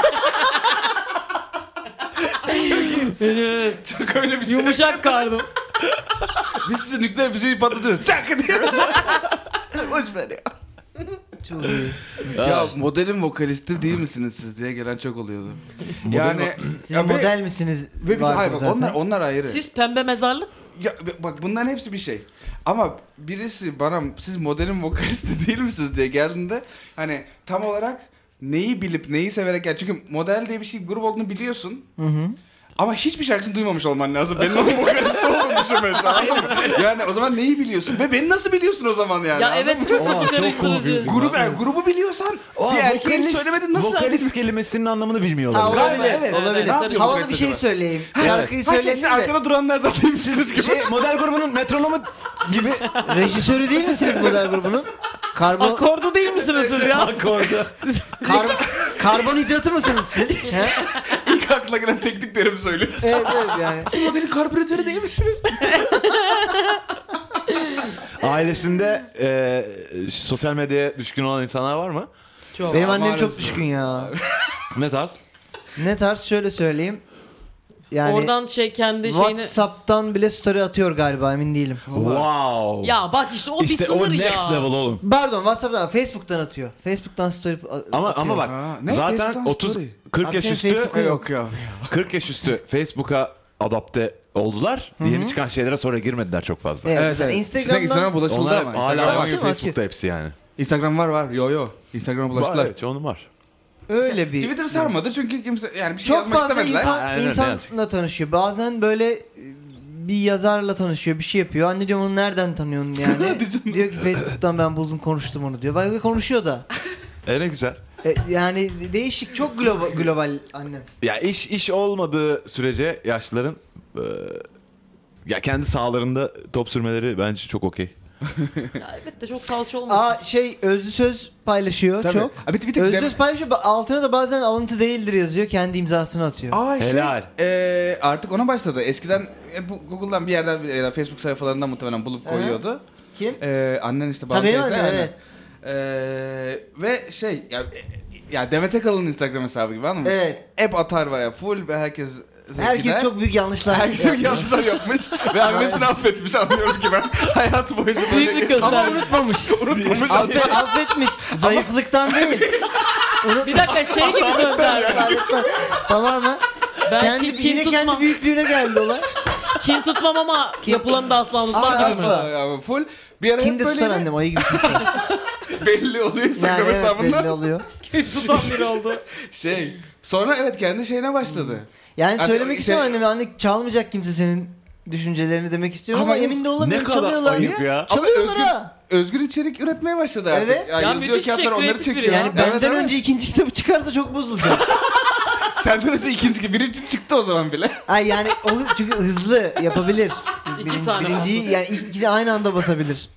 çok öyle bir şey. Yumuşak karnım. Biz size nükleer füzeyi patlatıyoruz. Çak diye. Boş ver ya. Çok iyi. Ya modelin vokalisti değil misiniz siz diye gelen çok oluyordu. Yani Siz ya model misiniz? ve Vardır hayır bak, zaten. onlar ayrı. Siz pembe mezarlık. Ya bak bunların hepsi bir şey. Ama birisi bana siz modelin vokalisti değil misiniz diye geldiğinde hani tam olarak neyi bilip neyi severek gel. Çünkü model diye bir şey grup olduğunu biliyorsun. Hı. Ama hiçbir şarkısını duymamış olman lazım. Benim onun vokalisti olduğunu düşünmesi, anladın mı? Yani o zaman neyi biliyorsun? Ve beni nasıl biliyorsun o zaman yani? Ya anladın evet mı? çok kafa çok karıştırıcı. confusing. Grubu biliyorsan bir erkeğin söylemedin nasıl? Vokalist kelimesinin anlamını bilmiyorlar. Ha, olabilir. Evet, olabilir. evet, evet. Havalı bir şey söyleyeyim. Şarkıyı Hayır, söyleyeyim siz de. arkada duranlardan değil misiniz gibi? Model grubunun metronomu gibi Rejisörü değil misiniz model grubunun? Karbon, Akordu değil misiniz siz ya? akorda. karbonhidratı mısınız siz? He? İlk aklına gelen teknik terimi söylüyorsun. Evet yani. Siz modelin karbüratörü değil misiniz? Ailesinde sosyal medyaya düşkün olan insanlar var mı? Çok. Benim annem maalesef. çok düşkün ya. Ne tarz? Ne tarz şöyle söyleyeyim. Yani Oradan kendi şeyini... WhatsApp'tan bile story atıyor galiba, emin değilim. Wow. Ya bak işte o işte bir sınır o ya. next level oğlum. Pardon, WhatsApp'tan, Facebook'tan atıyor. Facebook'tan story Ama atıyor. bak Ha, ne? zaten Facebook'tan 30 story. 40 Abi yaş senin üstü Facebook'un yok. ya. 40 yaş üstü Facebook'a adapte oldular. Yeni çıkan şeylere sonra girmediler çok fazla. Evet, Evet, mesela evet. Instagram'dan Instagram bulaşıldı Onlar ama. hala Instagram var atıyor mu? Facebook'ta hepsi yani. Instagram var. Yo. Instagram'a bulaştılar. Var, evet çoğunun var. öyle bir Twitter sarmadı çünkü kimse yani bir şey çok yazmak fazla istemediler. Aynen öyle, insanla tanışıyor. Bazen böyle bir yazarla tanışıyor, bir şey yapıyor. Anne diyorum onu nereden tanıyorsun yani? Diyor ki Facebook'tan ben buldum, konuştum onu diyor. Ve konuşuyor da. Ne güzel. Yani değişik, çok global annem. Ya iş olmadığı sürece yaşlıların ya kendi sahalarında top sürmeleri bence çok okey. Ya evet de çok salça olmasın. Özlü söz paylaşıyor Tabii. çok. Ha, bir tek Özlü söz paylaşıyor. Altına da bazen alıntı değildir yazıyor. Kendi imzasını atıyor. Helal. Artık ona başladı. Eskiden bu Google'dan bir yerden ya da Facebook sayfalarından muhtemelen bulup koyuyordu. Kim? Annen işte Ha, Banu benim teyze. annem, aynen. evet. Ve ya Demet Akalın'ın Instagram hesabı gibi, anladın mı? Evet. Hep atar var ya, full ve herkes Herkes çok büyük yanlışlar Herkes çok yanlışlar yapmış ve annem hepsini affetmiş, anlıyorum ki ben hayatı boyunca böyle. Büyüklük göstermiş. Ama unutmamış. Unutmamış. Affetmiş. Zayıflıktan değil. Bir dakika gibi sözler. Sağlıktan. Tamamen. Ben kim Yine kendi tutmam. büyüklüğüne geldi olay. Kin tutmam ama yapılanı da asla unutmam gibi mi? asla. Yani full bir ara Kim hep de böyle tutar annem ayı gibi tutar. belli oluyor Yani Instagram evet hesabında. belli oluyor. Kin tutan biri oldu. Sonra evet kendi şeyine başladı. Yani Hani söylemek şey- istiyorum anneme anne çalmayacak kimse senin düşüncelerini demek istiyorum ama Ama emin de Ne olamıyorum. kadar Çalıyorlar. ayıp ya. Ama Çalıyorlar ha. özgün içerik üretmeye başladı artık. Evet. Ya yazıyor müthiş bir şey, kağıtlar, onları kreatif biri çekiyor. ya. Yani Evet, benden evet. önce ikinci kitabı çıkarsa çok bozulacak. Senden önce birinci çıktı o zaman bile. Ay yani o çünkü hızlı yapabilir. İki tane Birinciyi fazla. yani ikisi aynı anda basabilir.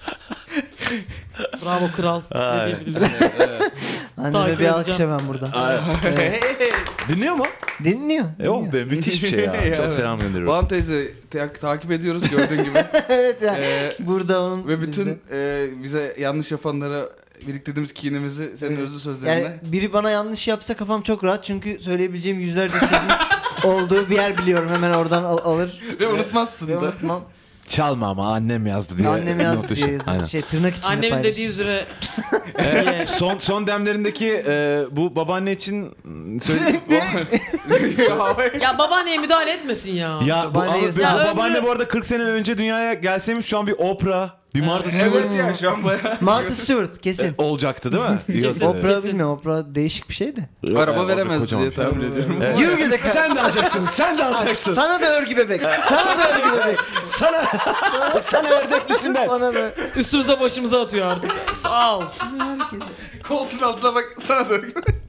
Bravo kral. Ay. Ne diyebilirim? Anneme Takip bir alkış edeceğim. hemen burada. Ay. Dinliyor mu? Dinliyor. Oh be müthiş bir şey ya. Çok Evet. selam gönderiyoruz. Van teyze takip ediyoruz gördüğün gibi. Evet yani Ee, burada onun Ve bütün bizde. bize yanlış yapanlara biriktirdiğimiz kinimizi senin özlü sözlerine. Yani biri bana yanlış yapsa kafam çok rahat çünkü söyleyebileceğim yüzlerce sözün olduğu bir yer biliyorum. Hemen oradan alır. Ve unutmazsın Ve da. unutmam. Çalma ama annem yazdı diye. Annem yazdı not diye düşün. yazıyor. Aynen. Şey tırnak içinde Annemin paylaşıyor. dediği üzere Evet, son demlerindeki bu babaanne için söyle. ya babaanneye müdahale etmesin ya. Ya bu, Babaanne ama yazıyor. Ya babaanne ömrü- bu arada 40 sene önce dünyaya gelseymiş şu an bir Oprah, bir Martha Stewart Evet ya şu an bayağı. Martha Stewart kesin. olacaktı değil mi? Kesin. Yok, Oprah Kesin. bilmiyorum. Oprah değişik bir şeydi. Araba Orada veremez kocaman diye bir şey. tahmin ediyorum. Evet. Yürü gide Sen de alacaksın. Sen de alacaksın. Sana da örgü bebek. Sana da örgü bebek. Sana ördeklisinden. Sana da. Üstümüze başımıza atıyor artık. Sağ ol. Koltuğun altına bak sana da.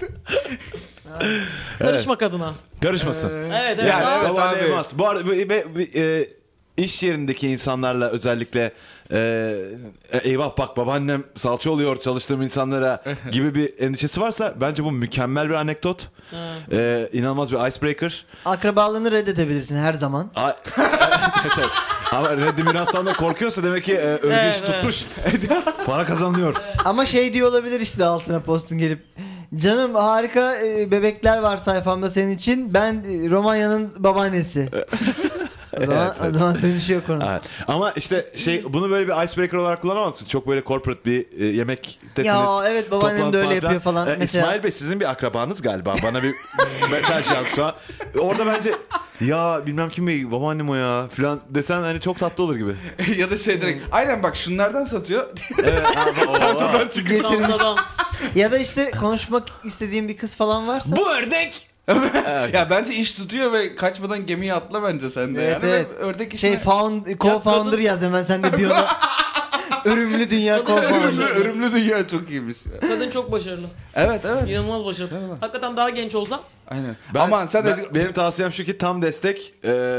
Karışma kadına. Karışmasın. Evet evet. Yani sağ ol. evet. babaanne abi. olmaz. Bu arada iş yerindeki insanlarla özellikle eyvah bak babaannem salça oluyor çalıştığım insanlara gibi bir endişesi varsa bence bu mükemmel bir anekdot. İnanılmaz bir icebreaker. Akrabalığını reddedebilirsin her zaman. Evet. Ama Reddi Miras'tan da korkuyorsa demek ki örgü Evet, iş tutmuş. Para kazanılıyor. Ama şey diyor olabilir işte altına postun gelip. Canım harika bebekler var sayfamda senin için. Ben Romanya'nın babaannesi. O zaman dönüşüyor konu. Evet. Ama işte bunu böyle bir icebreaker olarak kullanamazsın. Çok böyle corporate bir yemektesiniz. Ya evet babaannem de öyle toplantı yapıyor falan. Mesela İsmail Bey sizin bir akrabanız galiba. Bana bir mesaj yapsa. Orada bence ya bilmem kim bey babaannem o ya falan desen hani çok tatlı olur gibi. Ya da şey direkt. Aynen bak şunlardan satıyor. Evet. Çantadan çıkıyor. Çantadan. ya da işte konuşmak istediğim bir kız falan varsa. Bu ördek. Ya bence iş tutuyor ve kaçmadan gemiye atla bence sen de. Evet, yani. evet. Ve ördek işine... Co-founder kadın- yaz hemen sen de biyona. Örümlü dünya Kadın co-founder. Örümlü dünya çok iyiymiş. Ya. Kadın çok başarılı. Evet evet. İnanılmaz başarılı. Hakikaten daha genç olsam Aynen. Aman sen de... Benim tavsiyem şu ki tam destek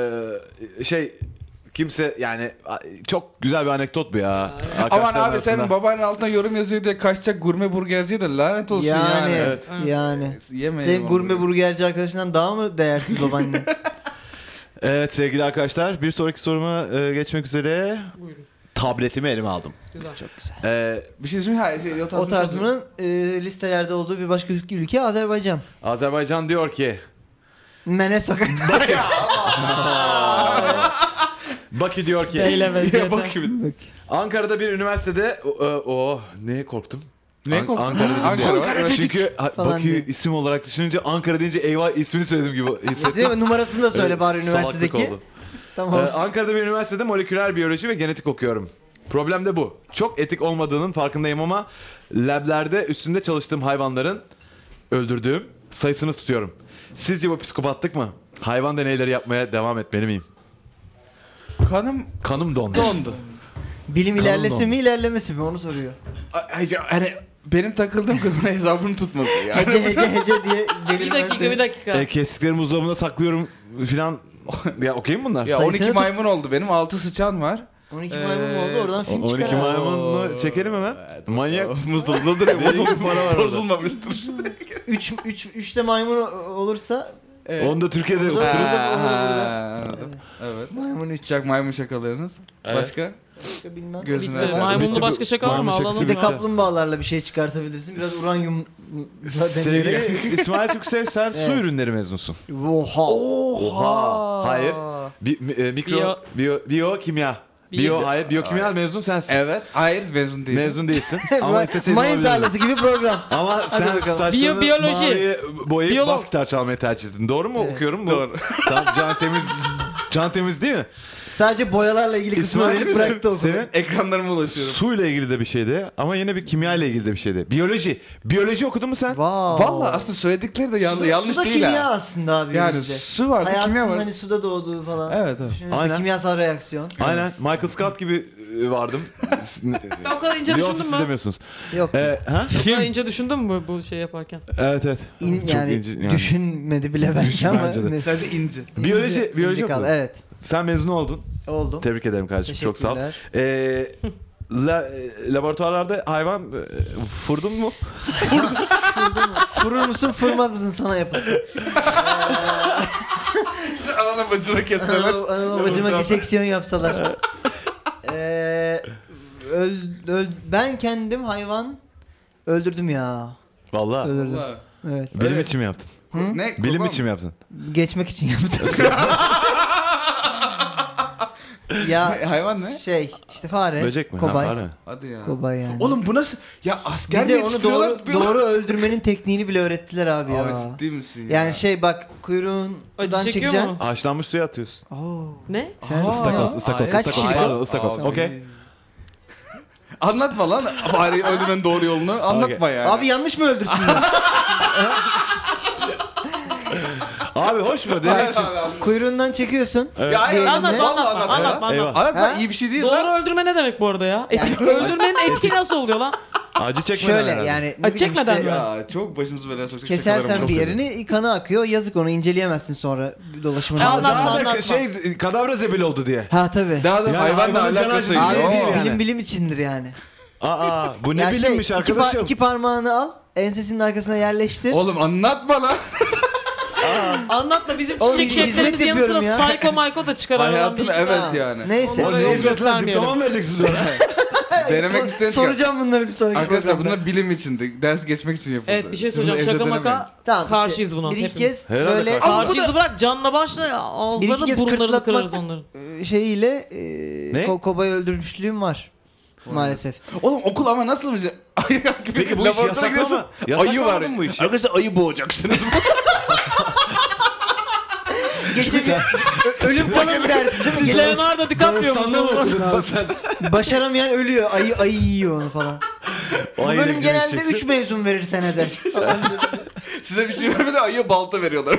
kimse yani çok güzel bir anekdot bu ya. Aman Arkadaşların abi senin arasında. babanın altına yorum yazıyor diye kaçacak gurme burgerciye de lanet olsun yani. Yani, Evet. yani. Yemeyin Senin o gurme burgeri. burgerci arkadaşından daha mı değersiz babaannen? Evet sevgili arkadaşlar bir sonraki soruma geçmek üzere. buyurun. Tabletimi elime aldım. Güzel. Çok güzel. Bir şey söyleyeyim mi? O tarzımın listelerde olduğu bir başka ülke Azerbaycan. Azerbaycan diyor ki Mene sokak. Bakü diyor ki Beyle Ya vaziyete. bak gibi. Ankara'da bir üniversitede neye korktum? Neye korktun? Ankara dedim Ankara diye. var. Çünkü falan Bakü'yü diye. isim olarak düşününce Ankara deyince eyvah ismini söyledim gibi hissettim. Değil mi? Numarasını da söyle bari Salaklık üniversitedeki. oldu. Tamam. Ankara'da bir üniversitede moleküler biyoloji ve genetik okuyorum. Problem de bu. Çok etik olmadığının farkındayım ama lablerde üstünde çalıştığım hayvanların öldürdüğüm sayısını tutuyorum. Sizce bu psikopatlık mı? Hayvan deneyleri yapmaya devam etmeli miyim? Kanım dondu. Dondu. Bilim Kanun ilerlesin oldu. mi ilerlemesi mi onu soruyor. Hani benim takıldığım kadına hesabını tutması yani. Hece diye Bir dakika bir dakika. Kestiklerimi buzdolabına saklıyorum filan. Ya okuyayım mı bunlar? Ya Sayısını 12 tut- maymun oldu. Benim 6 sıçan var. 12 maymun mu oldu oradan film 12 çıkar. maymunlu çekelim hemen. Manyak. Buzdolabında duruyor. Benim gibi para var orada. Bozulmamıştır. 3 de maymun olursa Onu da Türkiye'de Orada- okuturuz. Evet. maymun 3. Çak maymun şakalarınız. Evet. Başka? Bilmem. Gözüne Bitti. var. Maymunlu Bitti bu- başka şaka var mı? maymun şakası Alalım Bir de bitti. ya. kaplumbağalarla bir şey çıkartabilirsin. Biraz uranyum Sevgili İsmail Türksev sen su ürünleri mezunusun. Oha. Oha. Hayır. Mikro, biyokimya. Hayır, biyokimya mezun sensin. Evet. Hayır mezun değil. Mezun değilsin. Ama isteseydin Mayın olabilirdin. tarlası gibi program. Ama sen bakalım. saçlarını Biyoloji. maviye boyayıp Biyolog. bas gitar çalmayı tercih ettin. Doğru mu okuyorum? Bu. Doğru. Tamam can temiz Can temiz değil mi? Sadece boyalarla ilgili kısmı İsmail öğrenip bıraktı okulu. senin Ekranlarıma ulaşıyorum. suyla ilgili de bir şeydi ama yine bir kimya ile ilgili de bir şeydi. Biyoloji. Biyoloji okudun mu sen? Wow. Valla aslında söyledikleri de yanlış Su da değil kimya ha. aslında abi. Yani işte. su vardı, Hayatın kimya var. hani suda doğduğu falan. Evet evet. Düşünürse Aynen. kimyasal reaksiyon. Aynen. Michael Scott gibi vardım. Sen o kadar ince The düşündün Office mü? izlemiyorsunuz. Yok. Ha? O kadar ince düşündün mü bu şey yaparken? Evet evet. Çok Yani, ince, düşünmedi bile bence ama. bence de. neyse. Sadece ince. Biyoloji İnce kaldı. okudun. Evet. Sen mezun oldun. Oldum. Tebrik ederim kardeşim. Çok sağ ol. Teşekkürler. Laboratuvarlarda hayvan furdun mu? Fırır mısın fırmaz mısın sana yapılsın. Anana bacına kesseler. Anama bacıma diseksiyon yapsalar. Ben kendim hayvan öldürdüm ya. Vallahi. Öldürdüm. Vallahi. Evet. Bilim Öyle- için mi yaptın? Ne? Bilim kurban için mi mı? yaptın? Geçmek için yaptım. Ya Hayvan ne? şey işte fare. Böcek mi? Kobay. Ha, fare. Hadi ya. Kobay yani. Oğlum bu nasıl? Ya asker bize onu yetiştiriyorlar, doğru, tutuyorlar. doğru öldürmenin tekniğini bile öğrettiler abi ya. Abi ciddi misin ya? Yani şey bak kuyruğundan Acı çekiyor çekeceksin. mu? Haşlanmış suya atıyorsun. Oo. Ne? Sen Istakoz, ıstakoz, Kaç ıstakoz. kişilik Pardon, o? ıstakoz. Abi. Okey. Anlatma lan fareyi öldürmenin doğru yolunu. Anlatma yani. Abi yanlış mı öldürsünler? Abi hoş mu? Demek için. Kuyruğundan çekiyorsun. Evet. Ya hayır, Bir Anlat, elinle. Vallahi anlat, anlat anlat, Eyvah. anlat. Anlatma Ha? iyi bir şey değil lan. Doğru öldürme ne demek bu arada ya? Öldürmenin etki nasıl oluyor lan? Acı çekmeden Şöyle herhalde. yani. ne Acı bileyim çekmeden işte, mi? Ya çok başımızı belaya sokacak kesersen şakalarım bir çok yerini kanı akıyor. Yazık onu inceleyemezsin sonra dolaşımını. Ya alacak. anlatma, Daha da anlatma. kadavra zebil oldu diye. Ha tabii. Daha da Yani hayvanla hayvanın canı alakası acı Abi değil bu yani. bilim içindir yani. Aa bu ne Ya bilinmiş şey, arkadaşım. iki parmağını al, ensesinin arkasına yerleştir. Oğlum anlatma lan. Anlatma bizim Oğlum, çiçek hizmet şeflerimizin yanı sıra yapıyorum ya. Psycho Mayko da çıkar aradan Hayatını bir. evet Ha, yani. Neyse. Onları Ne yol hizmetler göstermeyelim. diploma mı vereceksiniz ona? Denemek isteyen çıkar. Soracağım bunları bir sonraki Arkadaşlar programda. bunlar bilim içindi. Ders geçmek için yapıldı. Evet bir şey Siz bunu söyleyeceğim. evde Şaka denemeyin. maka Tamam, karşıyız işte buna. bir iki hepimiz. kez Herhalde böyle karşı- Karşıyızı bırak canla başla bir iki ağızlarını kez burunlarını kırtlatmak kırarız onların. şeyiyle Ne? Kobayı öldürmüşlüğüm var. Maalesef. Oğlum okul ama nasıl bir şey? Ayı gibi Peki bu iş laboratuvara yasaklı gidiyorsun, mı? Yasaklı Ayı var. mı bu iş? Arkadaşlar ayı boğacaksınız. Gece bir ölüm falan dersi değil mi? Siz Gece- Leonardo DiCaprio musunuz? Başaramayan ölüyor. Ayı yiyor onu falan. Bu O ayıyla bölüm genelde güreşeceksin. 3 mezun verir senede. Size bir şey vermeden ayıya balta veriyorlar.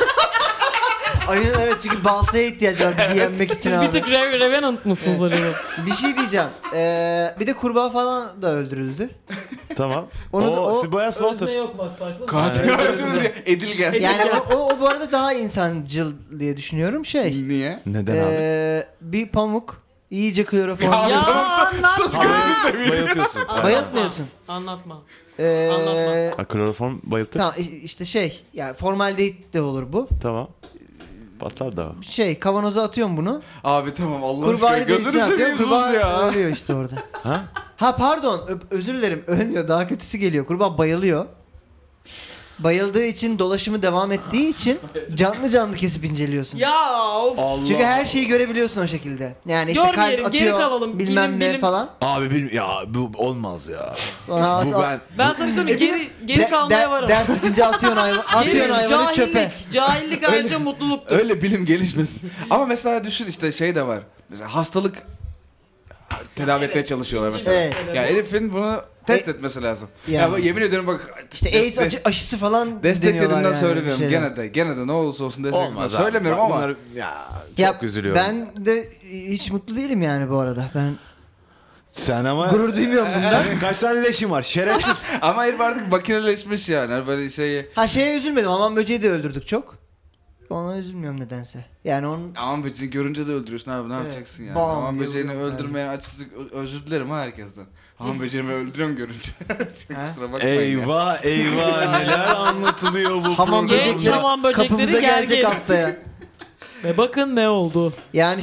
Ayının evet çünkü baltaya ihtiyaç var bizi yenmek için Siz abi. bir tık Revenant mısınız acaba? Bir şey diyeceğim. Bir de kurbağa falan da öldürüldü. Tamam. Onu da- o- Siboya Slaughter. Özne yok bak farklı mı? Katil öldürdü diye. Edilgen. Yani o bu arada daha insancıl diye düşünüyorum. Niye? Neden abi? Bir pamuk iyice kloroform. Abi Ya tamam, sus anlatma. gözünü seveyim. Bayıltıyorsun. Bayıltmıyorsun. Anlatma. Ee, Ha, kloroform bayıltır. tamam işte şey yani formaldehit de olur bu. Tamam. Patlar da. Kavanoza atıyorum bunu. Abi tamam Allah aşkına Kurbağayı da gözünü içine seveyim atıyorum. sus Kurbağa ya. ölüyor işte orada. Ha? Ha pardon özür dilerim ölmüyor daha kötüsü geliyor. Kurbağa bayılıyor. Bayıldığı için dolaşımı devam ettiği için canlı kesip inceliyorsun. Ya of. Allah. Çünkü her şeyi görebiliyorsun o şekilde. Yani işte Görmeyelim, kalp geri atıyor kalalım. bilmem ne Bilim. falan. Abi ya bu olmaz ya. Sonra Bu ben. Ben sana bir söyleyeyim geri kalmaya varım. Ders bitince atıyorsun hayvanı çöpe. Cahillik ayrıca mutluluktur. Öyle bilim gelişmesin. Ama mesela düşün işte şey de var. Mesela hastalık tedavi etmeye çalışıyorlar mesela. Evet. Yani herifin bunu test etmesi lazım. Yani. Ya bak, yemin ediyorum bak. İşte AIDS aşısı falan Desteklediğimden deniyorlar yani. söylemiyorum. bir şeyler. Gene de ne olursa olsun desteklediğimden Olmaz abi. söylemiyorum Bak ama. bunlar- ya Ya çok üzülüyorum. ben de hiç mutlu değilim yani bu arada. Ben Sen ama gurur duymuyorum bundan. senin kaç tane leşin var? Şerefsiz. Ama herif artık makineleşmiş yani. Hani böyle şeyi. Ha şeye üzülmedim. Hamam böceği de öldürdük çok. Ona üzülmüyorum nedense. Yani onun Aman böceğini görünce de öldürüyorsun abi ne Evet. yapacaksın yani. Bam Aman diye böceğini vuruyorum öldürmeyen açıkçası özür dilerim ha herkesten. Aman böceğimi öldürüyorum görünce. Kusura bakmayın ya. Eyvah eyvah neler anlatılıyor bu hamam Genç böcekleri hamam böcekleri kapımıza gelecek gergin. haftaya. Ve bakın ne oldu. Yani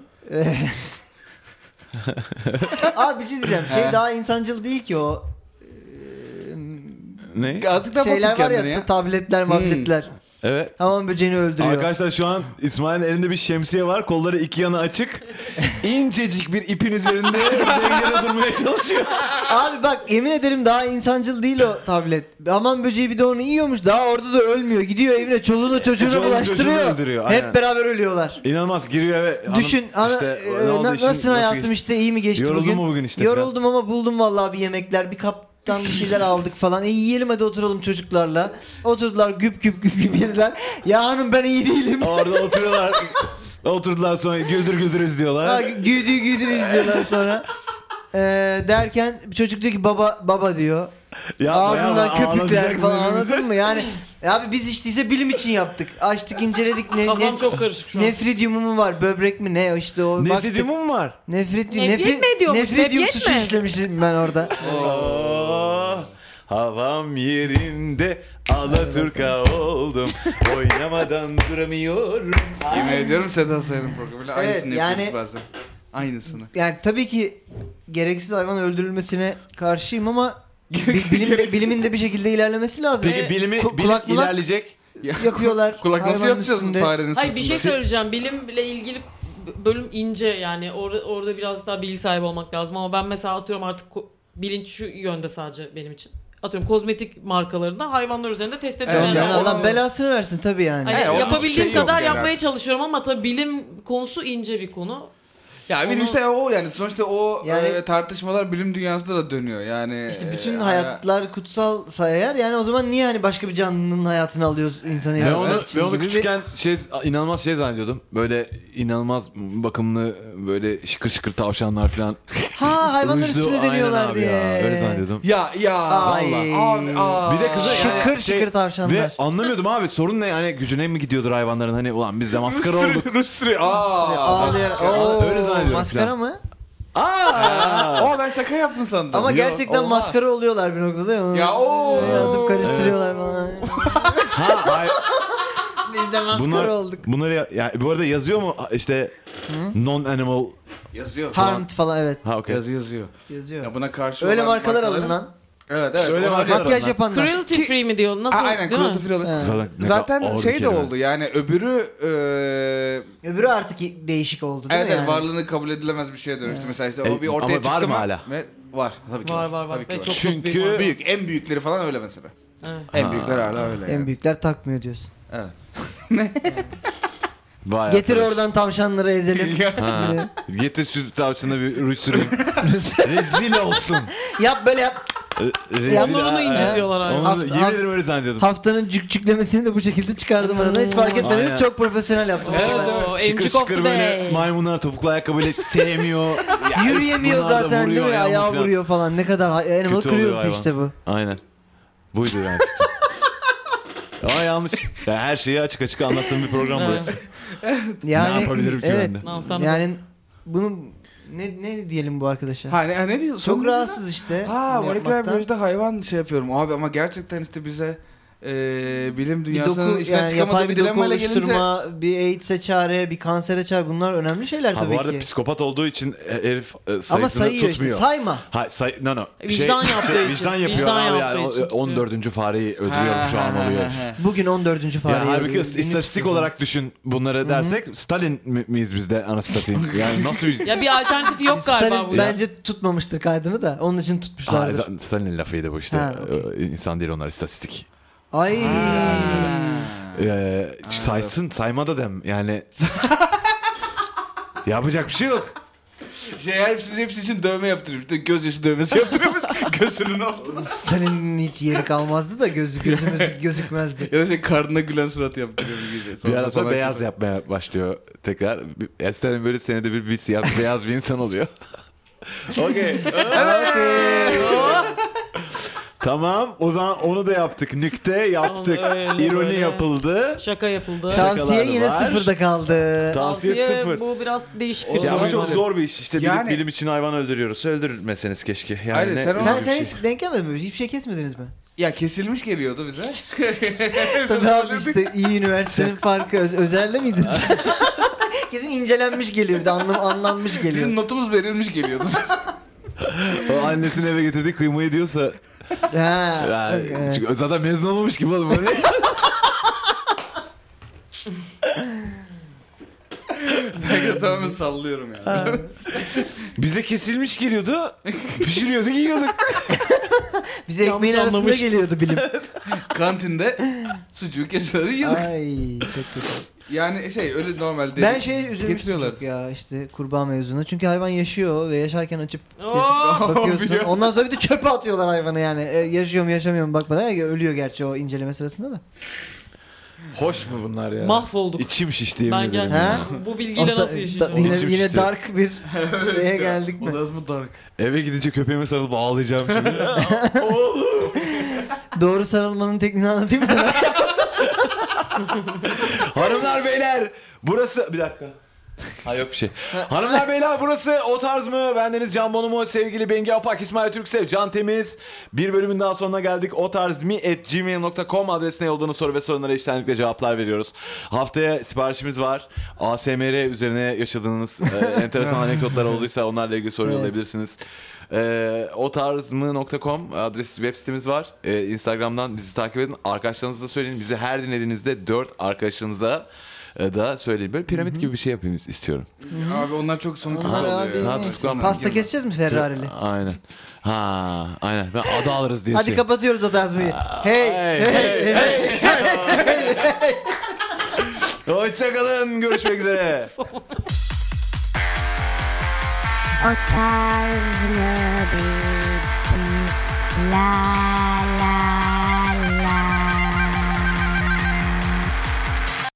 abi bir şey diyeceğim. Daha insancıl değil ki o. Ne? Azıcık daha Şeyler bakın var ya, kendine ya. tabletler, mabletler. Evet. Hamam böceğini öldürüyor. Arkadaşlar şu an İsmail'in elinde bir şemsiye var. Kolları iki yana açık. İncecik bir ipin üzerinde dengede durmaya çalışıyor. Abi bak yemin ederim daha insancıl değil o tablet. Hamam böceği bir de onu yiyormuş. Daha orada da ölmüyor. Gidiyor evine çoluğunu çocuğunu Çoluğunu bulaştırıyor. çocuğunu öldürüyor, aynen. Hep beraber ölüyorlar. İnanılmaz giriyor eve. Düşün işte, ne oldu, işin nasıl hayatım geçti? işte iyi mi geçti Yoruldun bugün? mu bugün işte Yoruldum ama buldum vallahi bir yemekler, bir kaptan bir şeyler aldık falan. Yiyelim hadi oturalım çocuklarla. Oturdular güp güp güp güp yediler. Ya hanım ben iyi değilim. Orada oturuyorlar. Oturdular sonra güldür güldür Ha, izliyorlar. güldür güldür izliyorlar sonra. Derken çocuk diyor ki baba diyor. Ağzından köpükler falan anladın mı? Yani abi biz içtiyse bilim için yaptık. Açtık inceledik. Kafam çok karışık şu an. Nefridiumu mu var? Böbrek mi? Ne işte o. Nefridiumu mu var? Nefrit Nefret mi ediyormuş? Nefridium Nefret suçu mi? işlemişim ben orada. Oh, havam yerinde Alaturka oldum. Oynamadan duramıyorum. Yemin ediyorum Seda Sayan'ın programıyla Evet, aynısını yani- yapıyoruz bazen. Aynısını. Yani tabii ki gereksiz hayvan öldürülmesine karşıyım ama bilimin de bir şekilde ilerlemesi lazım. Peki bilim kulak ilerleyecek. yapıyorlar. Kulak nasıl hayvanın yapacağız üstünde. farenin Hayır bir şey sırtında? söyleyeceğim. Bilimle ilgili bölüm ince yani orada biraz daha bilgi sahibi olmak lazım ama ben mesela atıyorum artık bilinç şu yönde sadece benim için. Atıyorum kozmetik markalarında hayvanlar üzerinde test edilen Evet, Yani yani Allah belasını versin tabii yani. Hani onun yapabildiğim şey yok kadar yani yapmaya artık. çalışıyorum ama tabii bilim konusu ince bir konu. Ya benim Onu- işte o yani sonuçta o Yani- tartışmalar bilim dünyasında da dönüyor yani. İşte bütün e, hayatlar kutsalsa eğer yani o zaman niye hani başka bir canlının hayatını alıyoruz insanı Ben yani? onu, için ben onu gibi bir- küçükken inanılmaz şey zannediyordum. Böyle inanılmaz bakımlı böyle şıkır şıkır tavşanlar falan. Ha hayvanlar Uyuştu, üstüne aynen deniyorlar abi diye. ya, öyle zannediyordum. Ya Ay. vallahi. Bir de kıza yani Şıkır şıkır tavşanlar. Ve anlamıyordum abi sorun ne yani gücüne mi gidiyordur hayvanların hani ulan biz de maskara olduk. Rusri. Ağlayan. öyle zannediyorum Maskara falan. mı? Aa ben şaka yaptın sandım. Ama Yok, gerçekten oha. maskara oluyorlar bir noktada ya. Ya o. Atıp karıştırıyorlar falan. Ha, ay, Biz de maskara olduk. bunları yani bu arada yazıyor mu işte non animal Yazıyor. Harmed falan evet. ha okey. Yazıyor. Yazıyor. Ya buna karşı Öyle olan markalar markaların- alın lan. Evet evet. Öyle ona- markalar Makyaj alın. yapanlar. Cruelty free mi diyor? Nasıl? Aynen değil mi? cruelty free alın. Evet. Zaten ne Zaten kadar ağır bir şey de kelime. oldu yani Öbürü artık değişik oldu değil evet, mi yani? varlığını kabul edilemez bir şeye dönüştü. Mesela işte o bir Ama ortaya var çıktı mı mı? hala? Var. Tabii ki Var. Tabii ki Ve var. çok Çünkü- büyük var. Büyük, en büyükleri falan öyle mesela. Evet. En büyükler hala öyle. En büyükler takmıyor diyorsun. Evet. Vay Getir arkadaş. oradan tavşanları ezelim. Ha. Getir şu tavşana bir ruj süreyim. Rezil olsun. Yap böyle yap. Rezil. Onlar onu incitiyorlar abi. Onu yemin ederim öyle zannediyordum. Haftanın cükcüklemesini de bu şekilde çıkardım arada. Hiç fark etmediniz. Aynen. Çok profesyonel yaptım. Evet, işi ben. evet. Şıkır Emcik of şıkır the böyle day. maymunlar topuklu ayakkabıyla sevmiyor. Ya, Yürüyemiyor bunlar da zaten vuruyor, değil mi? ayağımı Ayağı falan. vuruyor falan. Ne kadar animal Kötü oluyor cruelty hayvan. işte bu. Aynen. Buydu yani. Ama yanlış. Ya her şeyi açık açık anlattığım bir program Evet. burası. Yani Ne yapabilirim ki evet. ben de? Ne yapsam Yani bunu ne diyelim bu arkadaşa? Ha ne diyorsun? Çok rahatsız işte. Ha bunu moleküler yapmaktan. biyolojide hayvan şey yapıyorum abi ama gerçekten işte bize bilim Bir dünyasının doku içinden yani çıkamadığı yapay bir bir doku dilemmayla gelince oluşturma, bir AIDS'e çare, bir kansere çare bunlar önemli şeyler Ha, tabii bu arada ki. psikopat olduğu için herif sayısını Ama sayıyor tutmuyor. işte sayma. Ha, no. Vicdan yaptığı için. Vicdan yapıyor Vicdan abi yaptığı yani. için tutuyor. 14. fareyi öldürüyorum şu an oluyor herif. Bugün 14. fare. Ya halbuki istatistik olarak düşün bunları dersek Stalin miyiz biz de anasını satayım. Yani nasıl bir... Ya bir alternatifi yok galiba Stalin bu. bence tutmamıştır kaydını da. Onun için Ha, tutmuşlardır. Stalin'in lafıydı bu işte. Ha, İnsan değil onlar istatistik. Ay. Sayma da dem yani. Yapacak bir şey yok. hepsi için dövme yaptırıyor. İşte gözyaşı dövmesi yaptırıyormuş gözünün altına. Senin hiç yeri kalmazdı da gözümüz gözükmezdi. Ya da karnına gülen surat yaptırıyor bir gece. Bir ara sonra beyaz yapmaya başlıyor tekrar. Stalin böyle senede bir siyah beyaz bir insan oluyor. Okey. Tamam o zaman onu da yaptık. Nükte yaptık. Öyle, İroni böyle. yapıldı. Şaka yapıldı. Tavsiye yine var. sıfırda kaldı. Tavsiye sıfır. Bu biraz değişik bir Ya bu soru. çok zor bir iş. İşte Yani- bilim için hayvan öldürüyoruz. Öldürmeseniz keşke. Yani Hayır, ne- sen o- Sen bir şey. hiç denk gelmedin mi? Hiçbir şey kesmediniz mi? Ya kesilmiş geliyordu bize. Tabii abi işte iyi üniversitenin farkı. Özelde miydin sen? Kesin incelenmiş geliyor bir de anlanmış geliyor. Bizim notumuz verilmiş geliyordu. O annesini eve getirdi kıymayı diyorsa Ha, yani, evet. çünkü zaten mezun olmamış gibi oğlum öyle. Belki de tamamen sallıyorum yani. Bize kesilmiş geliyordu. Pişiriyorduk yiyorduk. Bize Yanlış ekmeğin arasında anlamış. geliyordu bilim. Kantinde sucuğu kesiyordu yiyorduk. Ay çok kötü. Yani öyle normal değil. Ben üzülmüştüm Getiriyorlar. çok ya işte kurbağa mevzuna. Çünkü hayvan yaşıyor ve yaşarken açıp kesip Oo! bakıyorsun. biliyorum. Ondan sonra bir de çöpe atıyorlar hayvanı yani. Yaşıyor mu yaşamıyor mu bakmadan. Ölüyor gerçi o inceleme sırasında da. Hoş mu bunlar ya? Mahvolduk. İçim şişti yemin Ben ederim. gerçekten bu bilgiyle nasıl yaşayacağım? Yine, İçim yine şişti. dark bir şeye geldik mi? O da mı dark? Eve gidince köpeğime sarılıp ağlayacağım şimdi. Doğru sarılmanın tekniğini anlatayım mı sana? Hanımlar beyler burası... Bir dakika. Ha yok bir şey. Hanımlar beyler burası O Tarz mı? Bendeniz Can Bonomo, sevgili Bengi Apak, İsmail Türksev, Can Temiz. Bir bölümün daha sonuna geldik. otarzmi@gmail.com adresine yolladığınız soru ve sorunlara içtenlikle cevaplar veriyoruz. Haftaya siparişimiz var. ASMR üzerine yaşadığınız enteresan anekdotlar olduysa onlarla ilgili soru yollayabilirsiniz. otarzmı.com adres web sitemiz var. Instagram'dan bizi takip edin. Arkadaşlarınıza da söyleyin. Bizi her dinlediğinizde 4 arkadaşınıza da söyleyin. Böyle piramit gibi bir şey yapayım istiyorum. Abi onlar çok sonu kötü Onlar oluyor. abi ya. neyse. tutuklanma. Pasta keseceğiz mi Ferrari'li? Aynen. Ha, aynen. Ben adı alırız diye. Hadi kapatıyoruz o tarzmayı. Hey. Hoşçakalın. Görüşmek üzere. O tarz mı bir la